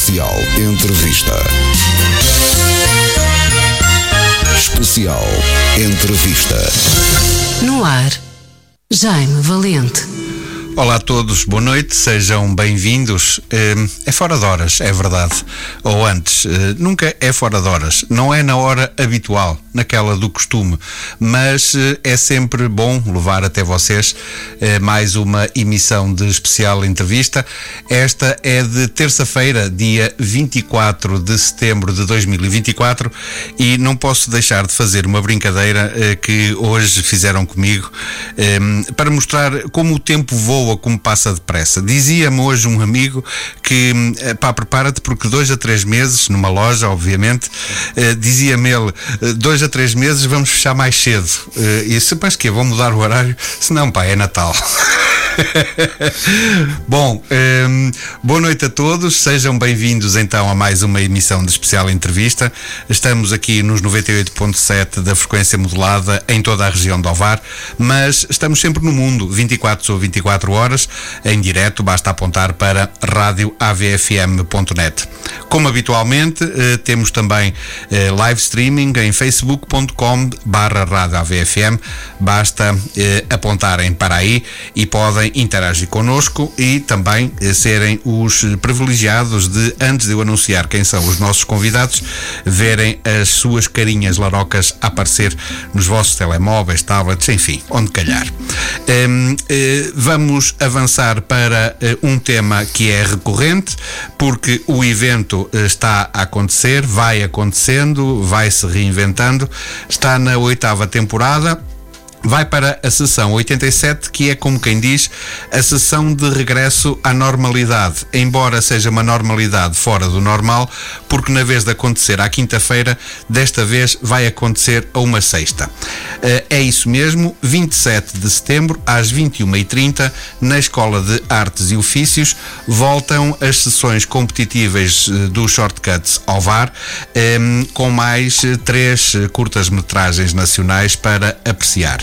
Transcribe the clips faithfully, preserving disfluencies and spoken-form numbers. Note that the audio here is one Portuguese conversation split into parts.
Especial Entrevista. Especial Entrevista. No ar, Jaime Valente. Olá a todos, boa noite, sejam bem-vindos. É fora de horas, é verdade. Ou antes, nunca é fora de horas. Não é na hora habitual, naquela do costume. Mas é sempre bom levar até vocês mais uma emissão de especial entrevista. Esta é de terça-feira, dia vinte e quatro de setembro de dois mil e vinte e quatro. E não posso deixar de fazer uma brincadeira que hoje fizeram comigo para mostrar como o tempo voa, como passa depressa. Dizia-me hoje um amigo que, pá, prepara-te porque dois a três meses, numa loja, obviamente, eh, dizia-me ele, dois a três meses vamos fechar mais cedo. Eh, e disse, mas que vão mudar o horário? Se não, pá, é Natal. Bom, um, boa noite a todos, sejam bem-vindos então a mais uma emissão de especial entrevista. Estamos aqui nos noventa e oito ponto sete da frequência modulada em toda a região do Ovar, mas estamos sempre no mundo, vinte e quatro sobre vinte e quatro horas, em direto, basta apontar para rádio a v f m ponto net. Como habitualmente, eh, temos também eh, live streaming em facebook ponto com barra rádio a v f m, basta eh, apontarem para aí e podem interagir connosco e também eh, serem os privilegiados de, antes de eu anunciar quem são os nossos convidados, verem as suas carinhas larocas a aparecer nos vossos telemóveis, tablets, enfim, onde calhar. Um, eh, vamos avançar para eh, um tema que é recorrente, porque o evento eh, está a acontecer, vai acontecendo, vai se reinventando, está na oitava temporada. Vai para a sessão oitenta e sete, que é, como quem diz, a sessão de regresso à normalidade, embora seja uma normalidade fora do normal, porque na vez de acontecer à quinta-feira, desta vez vai acontecer a uma sexta. É isso mesmo, vinte e sete de setembro, às vinte e uma e trinta, na Escola de Artes e Ofícios, voltam as sessões competitivas do Shortcuts Ovar, com mais três curtas-metragens nacionais para apreciar.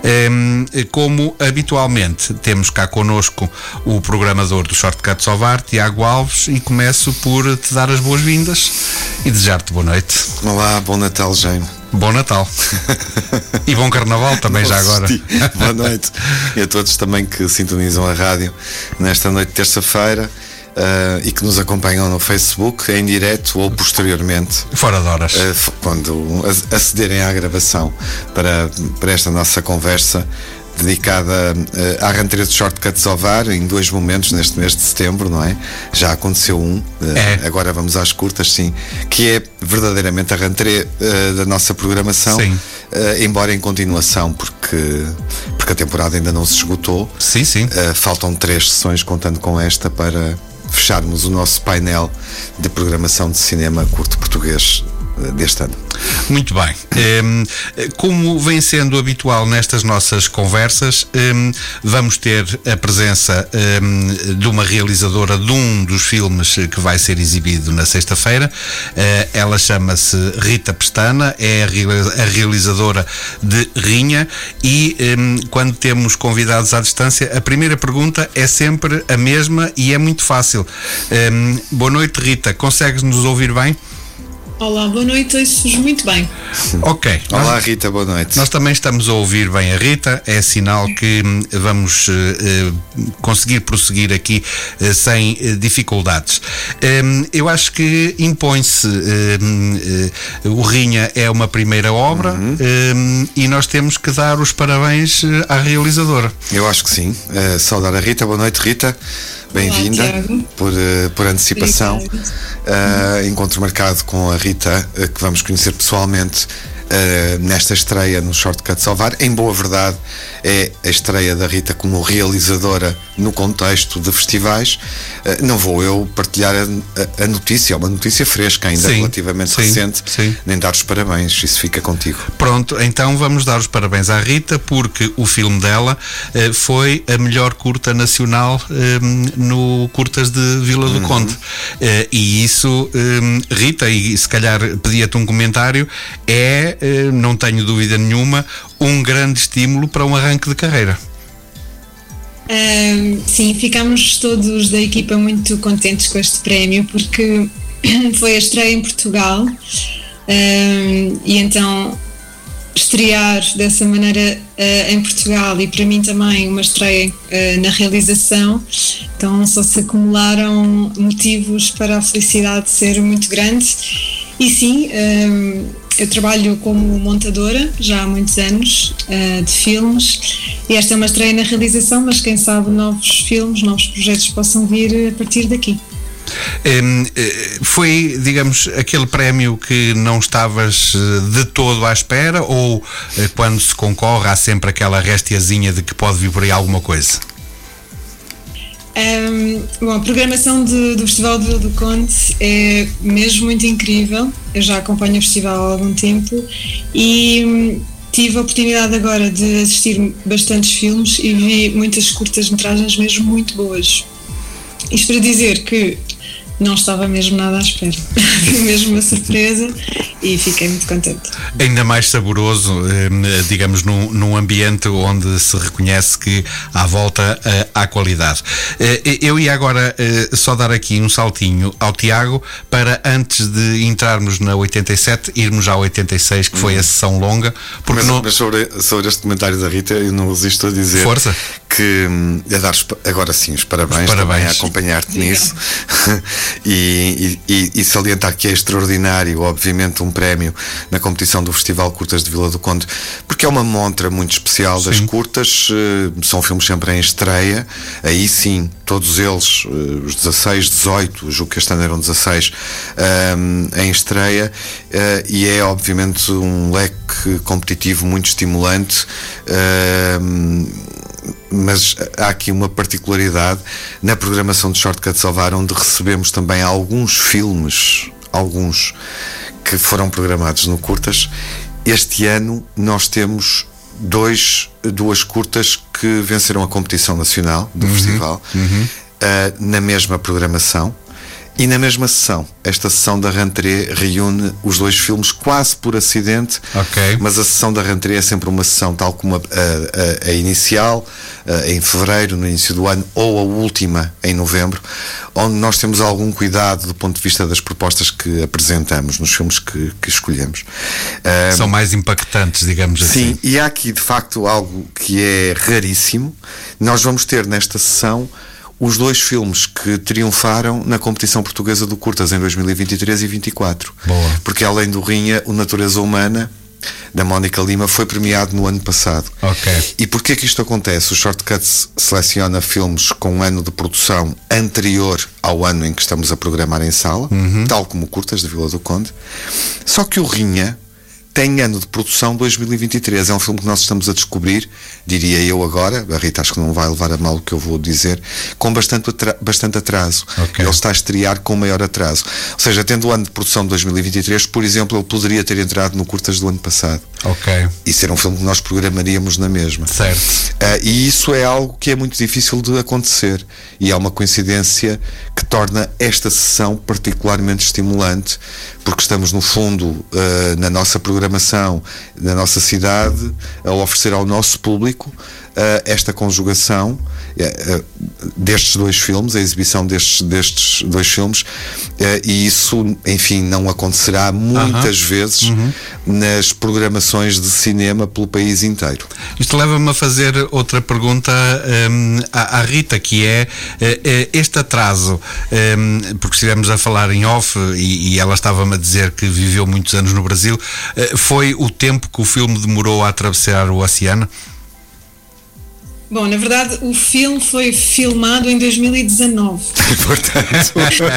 Como habitualmente temos cá connosco o programador do Shortcuts Ovar, Tiago Alves, e começo por te dar as boas-vindas e desejar-te boa noite. Olá, bom Natal, Jaime. Bom Natal. E bom Carnaval também, já agora. Boa noite. E a todos também que sintonizam a rádio nesta noite de terça-feira. Uh, e que nos acompanham no Facebook em direto ou posteriormente, fora de horas, uh, quando acederem à gravação para, para esta nossa conversa dedicada uh, à rentrée de Shortcuts Ovar, em dois momentos neste mês de setembro, não é? Já aconteceu um, uh, é. Agora vamos às curtas, sim, que é verdadeiramente a rentrée uh, da nossa programação, uh, embora em continuação, porque, porque a temporada ainda não se esgotou. Sim, sim. Uh, faltam três sessões, contando com esta, para fecharmos o nosso painel de programação de cinema curto português deste ano. Muito bem. Como vem sendo habitual nestas nossas conversas, vamos ter a presença de uma realizadora de um dos filmes que vai ser exibido na sexta-feira. Ela chama-se Rita Pestana, é a realizadora de Rinha, e quando temos convidados à distância, a primeira pergunta é sempre a mesma e é muito fácil. Boa noite, Rita. Consegues nos ouvir bem? Olá, boa noite, ouço-vos muito bem. Ok. Olá, nós, Rita, boa noite. Nós também estamos a ouvir bem a Rita, é sinal que vamos uh, conseguir prosseguir aqui uh, sem uh, dificuldades. Um, eu acho que impõe-se, uh, uh, o Rinha é uma primeira obra, uhum. um, e nós temos que dar os parabéns à realizadora. Eu acho que sim. Uh, saudar a Rita, boa noite, Rita. Bem-vinda. Olá, por, por antecipação. Uh, encontro marcado com a Rita, uh, que vamos conhecer pessoalmente uh, nesta estreia no Shortcuts Ovar. Em boa verdade, é a estreia da Rita como realizadora no contexto de festivais. Uh, não vou eu partilhar a, a notícia, é uma notícia fresca, ainda sim, relativamente sim, recente, sim. Nem dar os parabéns, isso fica contigo. Pronto, então vamos dar os parabéns à Rita, porque o filme dela uh, foi a melhor curta nacional um, no Curtas de Vila do uhum. Conde. Uh, e isso, um, Rita, e se calhar pedia-te um comentário, é, uh, não tenho dúvida nenhuma, um grande estímulo para um arranque de carreira. Uh, sim, ficámos todos da equipa muito contentes com este prémio, porque foi a estreia em Portugal, uh, e então estrear dessa maneira uh, em Portugal, e para mim também uma estreia uh, na realização, então só se acumularam motivos para a felicidade ser muito grande. E sim, uh, eu trabalho como montadora já há muitos anos uh, de filmes, e esta é uma estreia na realização, mas quem sabe novos filmes, novos projetos possam vir a partir daqui. Um, foi, digamos, aquele prémio que não estavas de todo à espera, ou quando se concorre há sempre aquela restiazinha de que pode vir por aí alguma coisa? Um, bom, a programação de, do Festival de Vila do Conde é mesmo muito incrível. Eu já acompanho o festival há algum tempo e hum, tive a oportunidade agora de assistir bastantes filmes e vi muitas curtas-metragens mesmo muito boas. Isto para dizer que não estava mesmo nada à espera. Foi mesmo uma surpresa e fiquei muito contente. Ainda mais saboroso, digamos, num, num ambiente onde se reconhece que à volta há qualidade. Eu ia agora só dar aqui um saltinho ao Tiago para, antes de entrarmos na oitenta e sete, irmos à oitenta e seis, que foi a sessão longa. Porque mas, não... mas sobre, sobre este comentário da Rita, eu não resisto a dizer Força. que a dar agora sim os parabéns, os parabéns. também a acompanhar-te nisso. E, e, e salientar que é extraordinário, obviamente, um prémio na competição do Festival Curtas de Vila do Conde, porque é uma montra muito especial das sim. curtas. São filmes sempre em estreia, aí sim, todos eles, os dezasseis, dezoito, julgo que este ano eram dezasseis, um, em estreia, uh, e é obviamente um leque competitivo muito estimulante. Um, mas há aqui uma particularidade na programação de Shortcuts ao V A R, onde recebemos também alguns filmes, alguns que foram programados no Curtas. Este ano nós temos dois, duas curtas que venceram a competição nacional do uhum, festival, uhum. Uh, na mesma programação. E na mesma sessão, esta sessão da rentrée reúne os dois filmes quase por acidente, okay. Mas a sessão da rentrée é sempre uma sessão tal como a, a, a inicial, a, em fevereiro, no início do ano, ou a última, em novembro, onde nós temos algum cuidado do ponto de vista das propostas que apresentamos nos filmes que, que escolhemos. São um, mais impactantes, digamos assim. Sim, e há aqui de facto algo que é raríssimo. Nós vamos ter nesta sessão os dois filmes que triunfaram na competição portuguesa do Curtas em dois mil e vinte e três e vinte e quatro. Boa. Porque além do Rinha, o Natureza Humana, da Mónica Lima, foi premiado no ano passado. Okay. E porquê que isto acontece? O Shortcuts seleciona filmes com um ano de produção anterior ao ano em que estamos a programar em sala, uhum. tal como o Curtas de Vila do Conde. Só que o Rinha tem ano de produção dois mil e vinte e três. É um filme que nós estamos a descobrir, diria eu agora, a Rita acho que não vai levar a mal o que eu vou dizer, com bastante, atra- bastante atraso. Okay. Ele está a estrear com maior atraso. Ou seja, tendo o ano de produção de dois mil e vinte e três, por exemplo, ele poderia ter entrado no Curtas do ano passado. Ok. Isso era um filme que nós programaríamos na mesma. Certo. Uh, e isso é algo que é muito difícil de acontecer. E é uma coincidência que torna esta sessão particularmente estimulante, porque estamos, no fundo, uh, na nossa programação, na nossa cidade, a oferecer ao nosso público uh, esta conjugação uh, destes dois filmes, a exibição destes, destes dois filmes, uh, e isso, enfim, não acontecerá muitas uh-huh. vezes uh-huh. nas programações de cinema pelo país inteiro. Isto leva-me a fazer outra pergunta um, à, à Rita, que é uh, este atraso, um, porque estivemos a falar em off e, e ela estava-me a dizer que viveu muitos anos no Brasil, uh, foi o tempo que o filme demorou a atravessar o oceano? Bom, na verdade, o filme foi filmado em dois mil e dezanove. Portanto.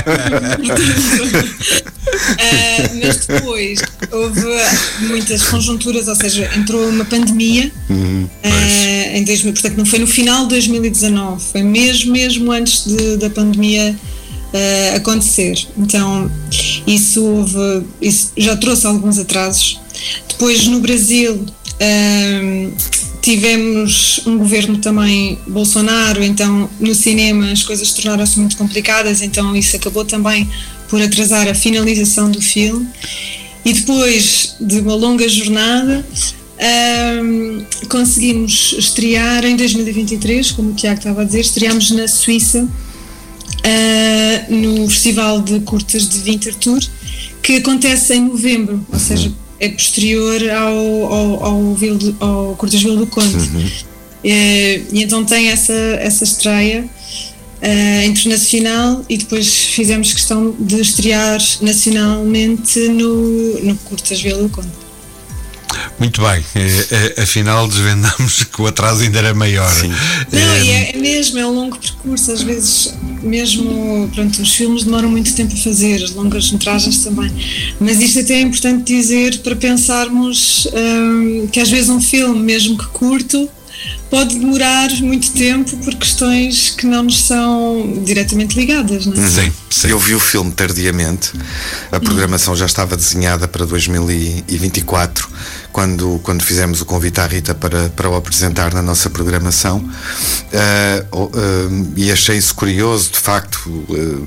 uh, mas depois houve muitas conjunturas, ou seja, entrou uma pandemia uhum, uh, em dois mil, portanto não foi no final de dois mil e dezanove, foi mesmo, mesmo antes de, da pandemia uh, acontecer. Então isso, houve, isso já trouxe alguns atrasos. Depois no Brasil uh, tivemos um governo também Bolsonaro, então no cinema as coisas tornaram-se muito complicadas, então isso acabou também por atrasar a finalização do filme. E depois de uma longa jornada, Um, conseguimos estrear em dois mil e vinte e três, como o Tiago estava a dizer, estreámos na Suíça, uh, no Festival de Curtas de Winterthur, que acontece em novembro, ou seja, é posterior ao, ao, ao, Vil, ao Curtas Vila do Conde. Uhum. E, e então tem essa, essa estreia uh, internacional, e depois fizemos questão de estrear nacionalmente no, no Curtas Vila do Conde. Muito bem, afinal desvendamos que o atraso ainda era maior. Sim. Não, e é, é mesmo, é um longo percurso, às vezes mesmo, pronto, os filmes demoram muito tempo a fazer, as longas metragens também, mas isto até é importante dizer para pensarmos hum, que às vezes um filme, mesmo que curto, pode demorar muito tempo por questões que não nos são diretamente ligadas, não é? Sim, sim. Eu vi o filme tardiamente, a programação já estava desenhada para dois mil e vinte e quatro, quando, quando fizemos o convite à Rita para, para o apresentar na nossa programação, uh, uh, e achei isso curioso, de facto. Uh,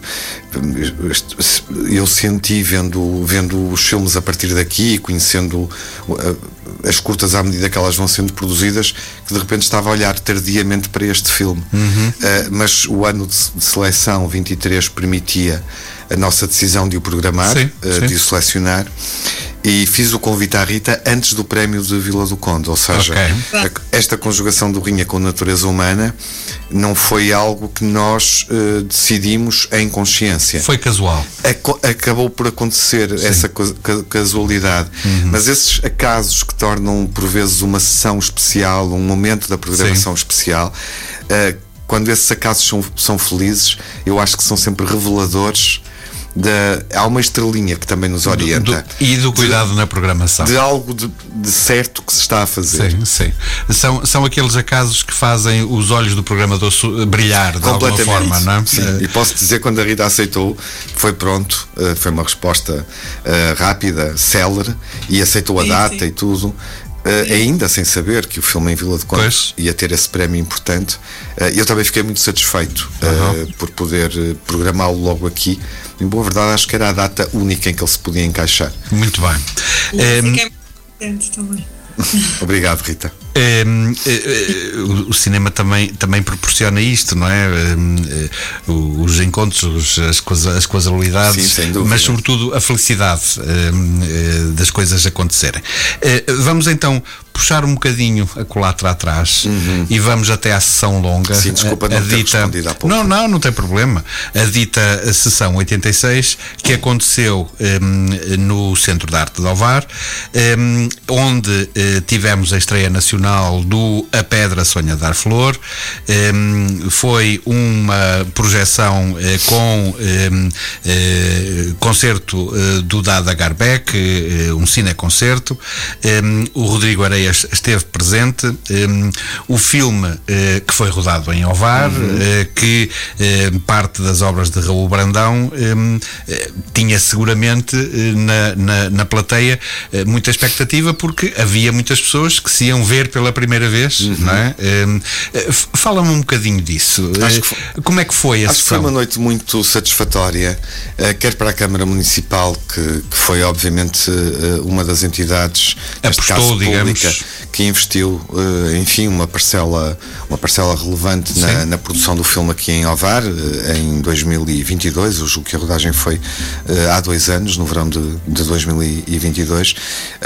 eu senti, vendo, vendo os filmes a partir daqui, conhecendo uh, as curtas à medida que elas vão sendo produzidas, que de repente estava a olhar tardiamente para este filme. Uhum. Uh, mas o ano de, de seleção vinte e três permitia a nossa decisão de o programar, sim, uh, sim. de o selecionar, e fiz o convite à Rita antes do prémio de Vila do Conde, ou seja, okay. a, esta conjugação do Rinha com a natureza humana não foi algo que nós uh, decidimos em consciência. Foi casual. Aco- acabou por acontecer, sim. essa ca- casualidade. Uhum. Mas esses acasos que tornam por vezes uma sessão especial, um momento da programação sim. especial, uh, quando esses acasos são, são felizes, eu acho que são sempre reveladores. De, há uma estrelinha que também nos orienta. Do, do, e do cuidado de, na programação. De algo de, de certo que se está a fazer. Sim, sim. São, são aqueles acasos que fazem os olhos do programador brilhar de alguma forma, não é? Sim. Uh, e posso dizer, quando a Rita aceitou, foi pronto, uh, foi uma resposta uh, rápida, célere, e aceitou a sim, data sim. e tudo. Uh, ainda sem saber que o filme em Vila do Conde pois. ia ter esse prémio importante. Uh, eu também fiquei muito satisfeito uh, uhum. por poder uh, programá-lo logo aqui. Em boa verdade, acho que era a data única em que ele se podia encaixar. Muito bem. E eu fiquei muito contente também. Obrigado, Rita. Um, uh, uh, o cinema também, também proporciona isto, não é? Um, uh, os encontros, as, coisa, as casualidades, sim, sem dúvida. Mas sobretudo a felicidade um, uh, das coisas acontecerem. Uh, vamos então puxar um bocadinho a culatra atrás uhum. e vamos até à sessão longa. Sim, desculpa, não a, a ter dita, respondido há pouco. Não, não, não tem problema. A dita sessão oitenta e seis, que aconteceu um, no Centro de Arte de Ovar, um, onde uh, tivemos a estreia nacional do A Pedra Sonha Dar Flor. Um, foi uma projeção uh, com um, uh, concerto uh, do Dada Garbeck, uh, um cineconcerto. Um, o Rodrigo Areias esteve presente. Um, o filme uh, que foi rodado em Ovar, uhum. uh, que uh, parte das obras de Raul Brandão, um, uh, tinha seguramente uh, na, na, na plateia uh, muita expectativa, porque havia muitas pessoas que se iam ver pela primeira vez, uhum. não é? Um, uh, fala-me um bocadinho disso. Acho que foi, como é que foi a Acho sessão? que foi uma noite muito satisfatória, uh, quer para a Câmara Municipal, que, que foi obviamente uh, uma das entidades, neste caso pública, que investiu, uh, enfim, uma parcela, uma parcela relevante na, na produção do filme aqui em Ovar, uh, em dois mil e vinte e dois. Eu julgo que a rodagem foi uh, há dois anos, no verão de, de dois mil e vinte e dois,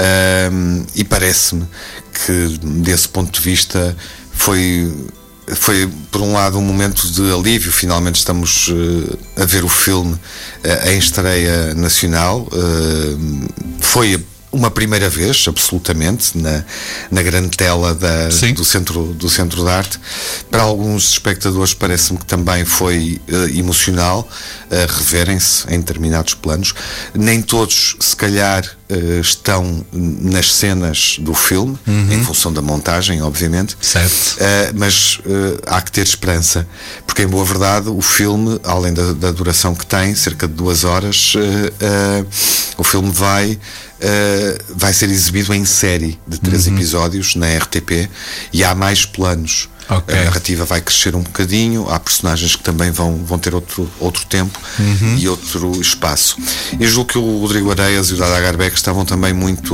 uh, e parece-me que, desse ponto de vista, foi... Foi, por um lado, um momento de alívio. Finalmente estamos uh, a ver o filme uh, em estreia nacional. Uh, foi uma primeira vez, absolutamente, na, na grande tela da, do, centro, do Centro de Arte. Para alguns espectadores parece-me que também foi uh, emocional uh, reverem-se em determinados planos. Nem todos, se calhar, uh, estão nas cenas do filme, uhum. em função da montagem, obviamente. Certo. Uh, mas uh, há que ter esperança, porque, em boa verdade, o filme, além da, da duração que tem, cerca de duas horas, uh, uh, o filme vai... Uh, vai ser exibido em série de três uhum. episódios na R T P, e há mais planos. Okay. A narrativa vai crescer um bocadinho, há personagens que também vão, vão ter outro, outro tempo uhum. e outro espaço. Eu julgo que o Rodrigo Areias e o Dada Garbeck estavam também muito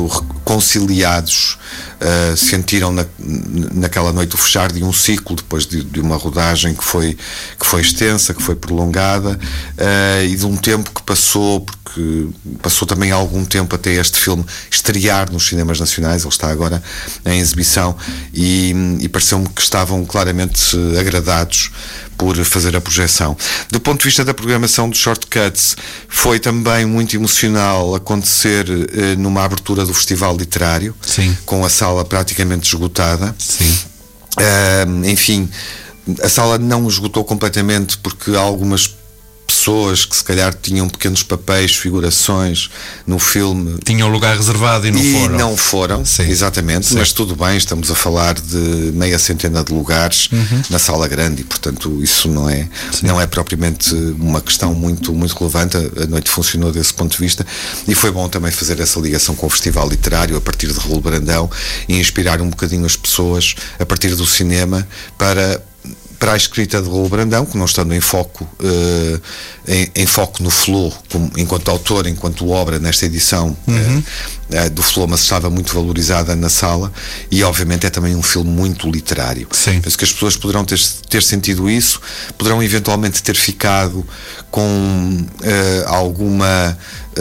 conciliados, uh, sentiram na, naquela noite o fechar de um ciclo, depois de, de uma rodagem que foi, que foi extensa, que foi prolongada, uh, e de um tempo que passou, porque passou também algum tempo até este filme estrear nos cinemas nacionais. Ele está agora em exibição, e, e pareceu-me que estavam claramente agradados por fazer a projeção. Do ponto de vista da programação dos Shortcuts, foi também muito emocional acontecer eh, numa abertura do Festival Literário. Sim. Com a sala praticamente esgotada. Sim. Uh, enfim, a sala não esgotou completamente, porque algumas pessoas que se calhar tinham pequenos papéis, figurações no filme, tinham lugar reservado e não e foram. não foram, Sim. exatamente, Sim. mas tudo bem, estamos a falar de meia centena de lugares uhum. na sala grande, e portanto isso não é, não é propriamente uma questão muito, muito relevante. A noite funcionou desse ponto de vista, e foi bom também fazer essa ligação com o Festival Literário a partir de Raul Brandão e inspirar um bocadinho as pessoas a partir do cinema para para a escrita de Raul Brandão, que não estando em foco uh, em, em foco no Flow, como, enquanto autor, enquanto obra nesta edição uhum. uh, uh, do Flow, mas estava muito valorizada na sala, e obviamente é também um filme muito literário. Sim. Penso que as pessoas poderão ter, ter sentido isso, poderão eventualmente ter ficado com uh, alguma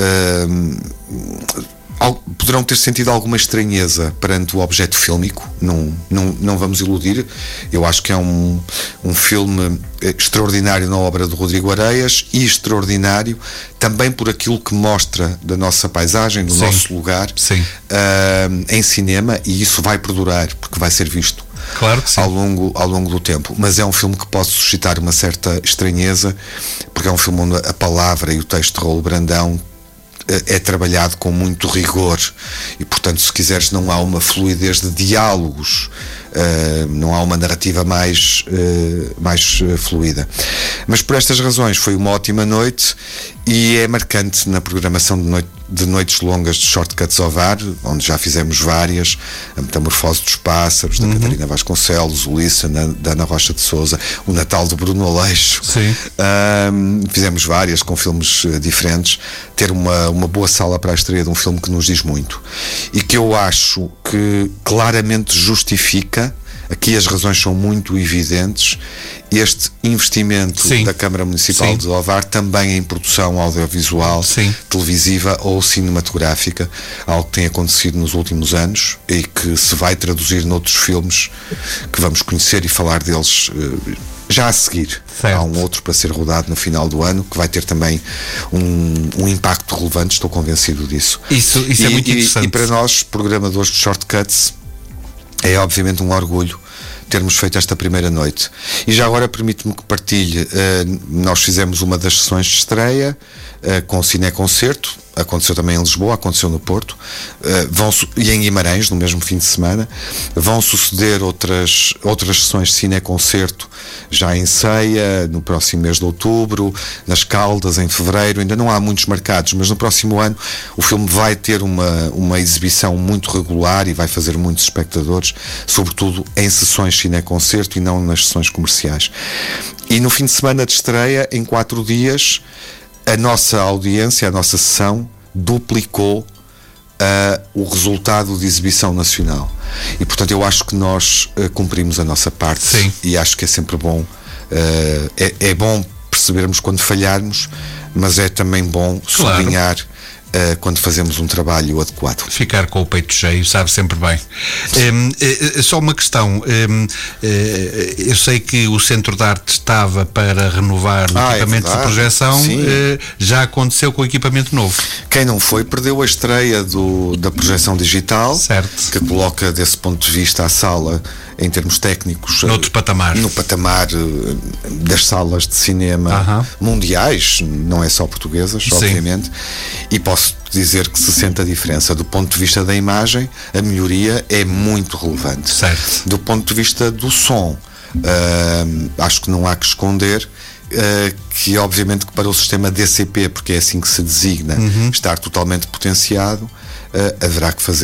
uh, poderão ter sentido alguma estranheza perante o objeto fílmico. Não, não, não vamos iludir, eu acho que é um, um filme extraordinário na obra do Rodrigo Areias, e extraordinário também por aquilo que mostra da nossa paisagem, do Sim. nosso lugar uh, em cinema, e isso vai perdurar, porque vai ser visto claro que sim. Ao longo, ao longo do tempo. Mas é um filme que pode suscitar uma certa estranheza, porque é um filme onde a palavra e o texto de Raul Brandão é trabalhado com muito rigor, e portanto, se quiseres, não há uma fluidez de diálogos, uh, não há uma narrativa mais, uh, mais uh, fluida. Mas por estas razões foi uma ótima noite, e é marcante na programação de, noite, de noites longas de Shortcuts Ovar, onde já fizemos várias: a Metamorfose dos Pássaros, da uhum. Catarina Vasconcelos, o Lissa, da Ana Rocha de Sousa, o Natal do Bruno Aleixo. Sim. Um, fizemos várias com filmes uh, diferentes. Ter uma, uma boa sala para a estreia de um filme que nos diz muito, e que eu acho que claramente justifica, aqui as razões são muito evidentes, este investimento Sim. da Câmara Municipal Sim. de Ovar, também em produção audiovisual, Sim. televisiva ou cinematográfica, algo que tem acontecido nos últimos anos e que se vai traduzir noutros filmes que vamos conhecer e falar deles uh, já a seguir. Certo. Há um outro para ser rodado no final do ano, que vai ter também um, um impacto relevante, estou convencido disso. Isso, isso e, é muito e, interessante. E para nós, programadores de Shortcuts, é obviamente um orgulho termos feito esta primeira noite. E já agora permite-me que partilhe, uh, nós fizemos uma das sessões de estreia uh, com o Cineconcerto, aconteceu também em Lisboa, aconteceu no Porto, uh, vão, e em Guimarães, no mesmo fim de semana. Vão suceder outras, outras sessões de Cineconcerto já em Ceia, no próximo mês de outubro, nas Caldas, em fevereiro. Ainda não há muitos marcados, mas no próximo ano o filme vai ter uma, uma exibição muito regular e vai fazer muitos espectadores, sobretudo em sessões de Cineconcerto e não nas sessões comerciais. E no fim de semana de estreia, em quatro dias, a nossa audiência, a nossa sessão duplicou uh, o resultado de exibição nacional. E portanto eu acho que nós uh, cumprimos a nossa parte. Sim. E acho que é sempre bom, uh, é, é bom percebermos quando falharmos, mas é também bom claro. sublinhar uh, quando fazemos um trabalho adequado. Ficar com o peito cheio, sabe sempre bem. Um, é, é só uma questão, um, é, eu sei que o Centro de Arte estava para renovar o ah, equipamento é de projeção, é, já aconteceu com o equipamento novo. Quem não foi perdeu a estreia do, da projeção digital, certo. Que coloca desse ponto de vista a sala, em termos técnicos, noutro patamar, no patamar das salas de cinema uh-huh. mundiais, não é só portuguesas, Sim. obviamente, e posso dizer que se sente a diferença. Do ponto de vista da imagem, a melhoria é muito relevante. Certo. Do ponto de vista do som, uh, acho que não há que esconder uh, que obviamente que para o sistema D C P, porque é assim que se designa, uhum. estar totalmente potenciado, uh, haverá que fazer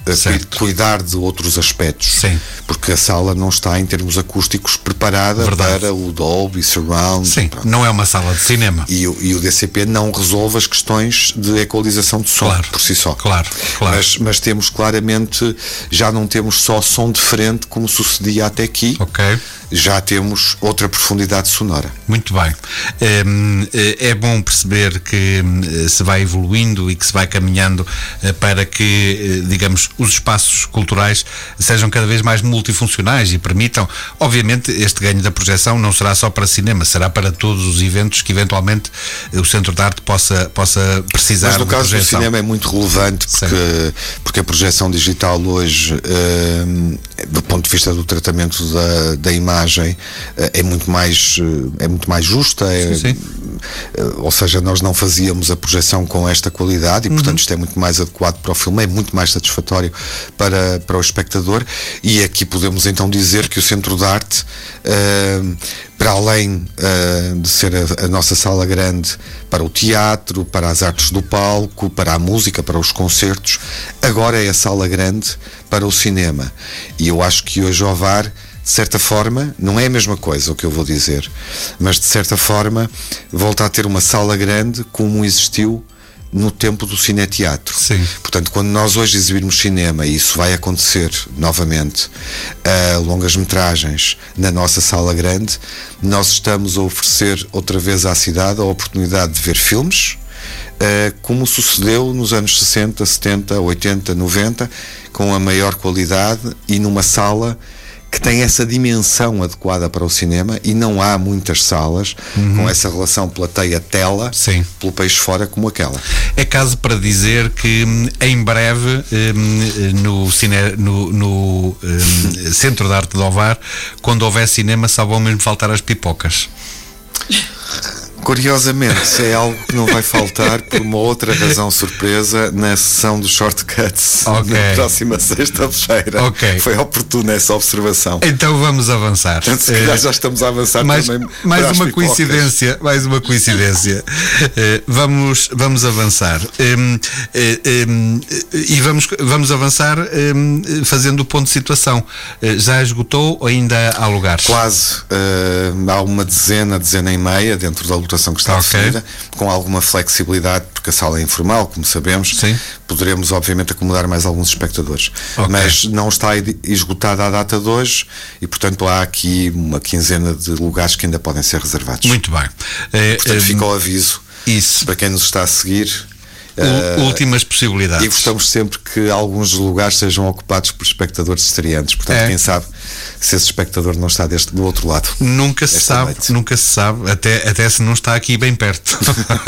cu- cuidar de outros aspectos. Sim. Porque a sala não está, em termos acústicos, preparada Verdade. para o Dolby Surround. Sim, Pronto. não é uma sala de cinema. E, o- e o D C P não resolve as questões de equalização de som, Claro. por si só. Claro, claro. Mas, mas temos claramente, já não temos só som de frente como sucedia até aqui, Ok. já temos outra profundidade sonora. Muito bem. Hum, É bom perceber que hum, se vai evoluindo e que se vai caminhando eh, para que, eh, digamos, os espaços culturais sejam cada vez mais multifuncionais e permitam, obviamente, este ganho da projeção não será só para cinema, será para todos os eventos que eventualmente eh, o Centro de Arte possa, possa precisar Mas no de caso do projeção. cinema é muito relevante porque, porque a projeção digital hoje, hum, do ponto de vista do tratamento da, da imagem, eh, é muito mais, eh, é muito mais justa, é, Sim, sim. eh, ou seja, nós não fazíamos a projeção com esta qualidade e, portanto, Uhum. isto é muito mais adequado para o filme, é muito mais satisfatório para, para o espectador. E aqui podemos então dizer que o Centro de Arte, eh, para além eh, de ser a, a nossa sala grande para o teatro, para as artes do palco, para a música, para os concertos, agora é a sala grande para o cinema. E eu acho que hoje Ovar, de certa forma, não é a mesma coisa o que eu vou dizer, mas de certa forma volta a ter uma sala grande como existiu no tempo do cineteatro. Sim. Portanto, quando nós hoje exibirmos cinema, e isso vai acontecer novamente, uh, longas metragens na nossa sala grande, nós estamos a oferecer outra vez à cidade a oportunidade de ver filmes, uh, como sucedeu nos anos sessenta, setenta, oitenta, noventa, com a maior qualidade e numa sala que tem essa dimensão adequada para o cinema, e não há muitas salas uhum. com essa relação plateia-tela Sim. pelo peixe fora como aquela. É caso para dizer que em breve no, cine, no, no um, Centro de Arte de Ovar, quando houver cinema, só vão mesmo faltar as pipocas. Curiosamente, é algo que não vai faltar por uma outra razão surpresa na sessão dos shortcuts okay. na próxima sexta-feira. Okay. Foi oportuna essa observação. Então vamos avançar. Portanto, se calhar já estamos a avançar mais, também. Mais uma pipocas. coincidência, mais uma coincidência. uh, vamos, vamos avançar. Um, uh, um, e vamos, vamos avançar um, fazendo o ponto de situação. Uh, já esgotou ou ainda há lugares? Quase. Uh, há uma dezena, dezena e meia dentro da lotação que está okay. definida, com alguma flexibilidade, porque a sala é informal, como sabemos. Sim. Poderemos obviamente acomodar mais alguns espectadores, okay. mas não está esgotada a data de hoje e, portanto, há aqui uma quinzena de lugares que ainda podem ser reservados. Muito bem. Portanto, uh, fica o aviso isso. para quem nos está a seguir. Uh, últimas possibilidades. E gostamos sempre que alguns lugares sejam ocupados por espectadores estreantes. Portanto, é. quem sabe se esse espectador não está deste, do outro lado. Nunca se sabe, noite. nunca se sabe, até, até se não está aqui bem perto.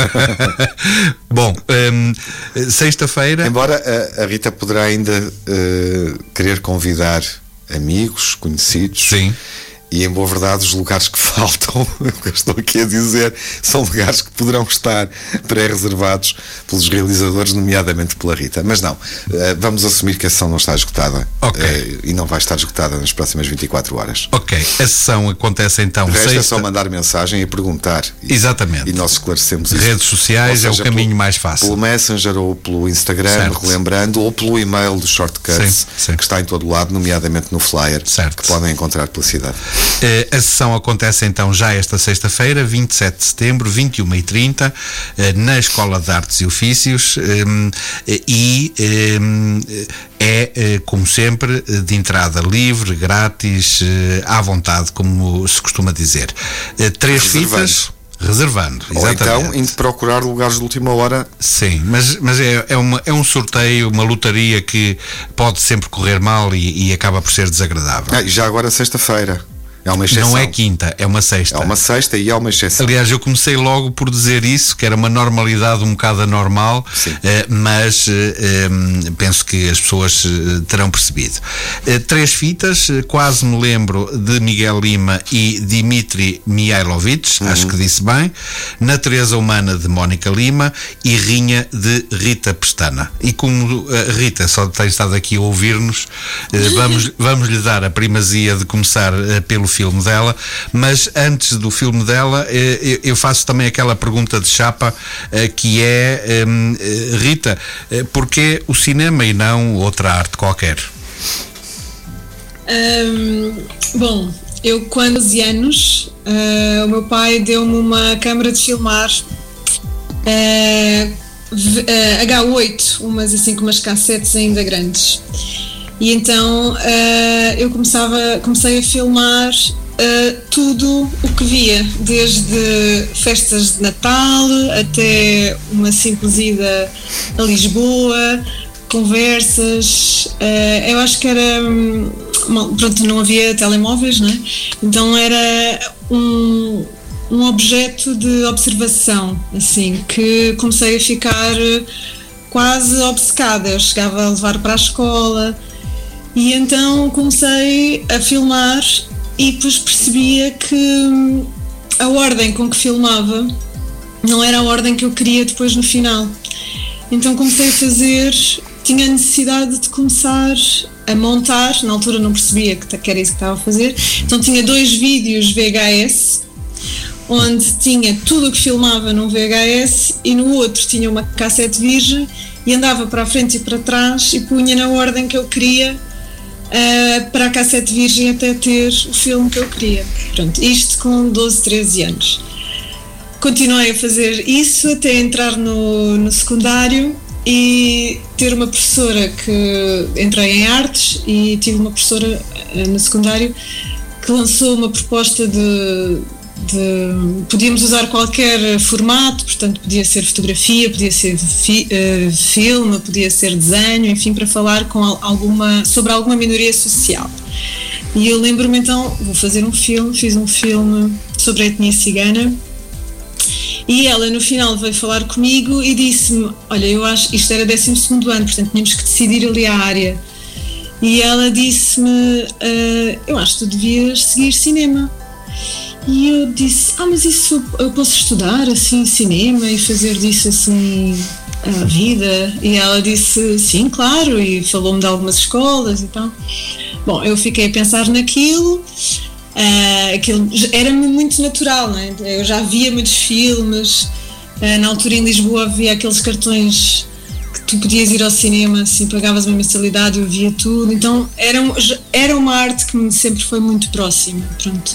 Bom, um, sexta-feira. Embora a, a Rita poderá ainda uh, querer convidar amigos, conhecidos. Sim. E, em boa verdade, os lugares que faltam, o que eu estou aqui a dizer, são lugares que poderão estar pré-reservados pelos realizadores, nomeadamente pela Rita. Mas não, vamos assumir que a sessão não está esgotada. Ok. E não vai estar esgotada nas próximas vinte e quatro horas. Ok, a sessão acontece então o resto sexta... é só mandar mensagem e perguntar. Exatamente. E nós esclarecemos isso. Redes sociais seja, é o caminho pelo, mais fácil. Pelo Messenger ou pelo Instagram, certo. relembrando, ou pelo e-mail do Shortcuts, sim, sim. que está em todo lado, nomeadamente no flyer, certo. que podem encontrar pela cidade. Uh, a sessão acontece então já esta sexta-feira, vinte e sete de setembro, vinte e uma e trinta, uh, na Escola de Artes e Ofícios, um, e um, é, uh, como sempre, de entrada livre, grátis, uh, à vontade, como se costuma dizer. Uh, três Reservando. fitas. Reservando, ou exatamente. então indo procurar lugares de última hora. Sim, mas, mas é, é, uma, é um sorteio, uma lotaria que pode sempre correr mal e, e acaba por ser desagradável. Ah, e já agora sexta-feira. É uma exceção. Não é quinta, é uma sexta. É uma sexta e é uma exceção. Aliás, eu comecei logo por dizer isso, que era uma normalidade um bocado anormal, eh, mas eh, penso que as pessoas eh, terão percebido. Eh, três fitas, eh, quase me lembro de Miguel Lima e Dmitry Mihailovich, uhum. acho que disse bem, Natureza Humana de Mónica Lima e Rinha de Rita Pestana. E como a Rita só tem estado aqui a ouvir-nos, eh, vamos, vamos lhe dar a primazia de começar eh, pelo filme dela, mas antes do filme dela eu faço também aquela pergunta de chapa, que é, Rita, porquê o cinema e não outra arte qualquer? Um, bom, eu com onze anos, uh, o meu pai deu-me uma câmara de filmar uh, uh, H oito, umas assim com umas cassetes ainda grandes. E então uh, eu começava, comecei a filmar uh, tudo o que via, desde festas de Natal até uma simples ida a Lisboa, conversas. Uh, eu acho que era, pronto, não havia telemóveis, não é? Então era um, um objeto de observação, assim, que comecei a ficar quase obcecada. Eu chegava a levar para a escola. E então comecei a filmar e depois percebia que a ordem com que filmava não era a ordem que eu queria depois no final. Então comecei a fazer, tinha a necessidade de começar a montar, na altura não percebia que era isso que estava a fazer, então tinha dois vídeos V H S, onde tinha tudo o que filmava num V H S e no outro tinha uma cassete virgem e andava para a frente e para trás e punha na ordem que eu queria. Uh, para a cassete virgem até ter o filme que eu queria. Pronto, isto com doze, treze anos. Continuei a fazer isso até entrar no, no secundário e ter uma professora que... Entrei em artes e tive uma professora uh, no secundário que lançou uma proposta de... De, podíamos usar qualquer formato, portanto podia ser fotografia, podia ser fi, uh, filme, podia ser desenho, enfim, para falar com alguma, sobre alguma minoria social. E eu lembro-me então, vou fazer um filme, fiz um filme sobre a etnia cigana e ela no final veio falar comigo e disse-me, olha, eu acho, isto era décimo segundo ano, portanto tínhamos que decidir ali a área, e ela disse-me, uh, eu acho que tu devias seguir cinema. E eu disse, ah, mas isso eu posso estudar assim cinema e fazer disso assim a vida? E ela disse, sim, claro, e falou-me de algumas escolas e tal. Bom, eu fiquei a pensar naquilo, uh, aquilo era-me muito natural, não é? Eu já via muitos filmes, uh, na altura em Lisboa havia aqueles cartões que tu podias ir ao cinema, assim, pagavas uma mensalidade, eu via tudo, então era, era uma arte que me sempre foi muito próxima, pronto.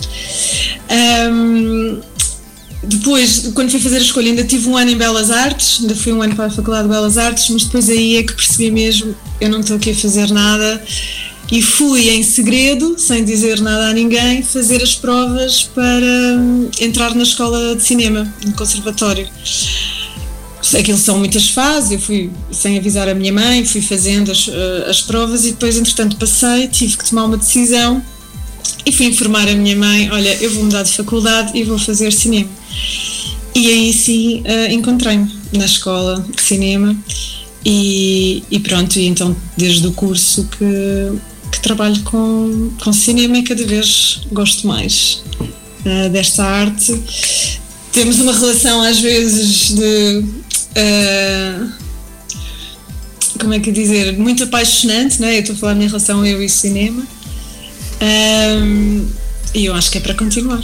Um, depois, quando fui fazer a escolha, ainda tive um ano em Belas Artes, ainda fui um ano para a Faculdade de Belas Artes, mas depois aí é que percebi mesmo, eu não estou aqui a fazer nada, e fui em segredo, sem dizer nada a ninguém, fazer as provas para entrar na escola de cinema, no conservatório. Aquilo são muitas fases, eu fui sem avisar a minha mãe, fui fazendo as, as provas e depois entretanto passei, tive que tomar uma decisão e fui informar a minha mãe, olha, eu vou mudar de faculdade e vou fazer cinema. E aí sim uh, encontrei-me na escola de cinema e, e pronto, e então desde o curso que, que trabalho com, com cinema e cada vez gosto mais uh, desta arte. Temos uma relação às vezes de, uh, como é que dizer, muito apaixonante, não é? Eu estou a falar da minha relação eu e o cinema, um, e eu acho que é para continuar.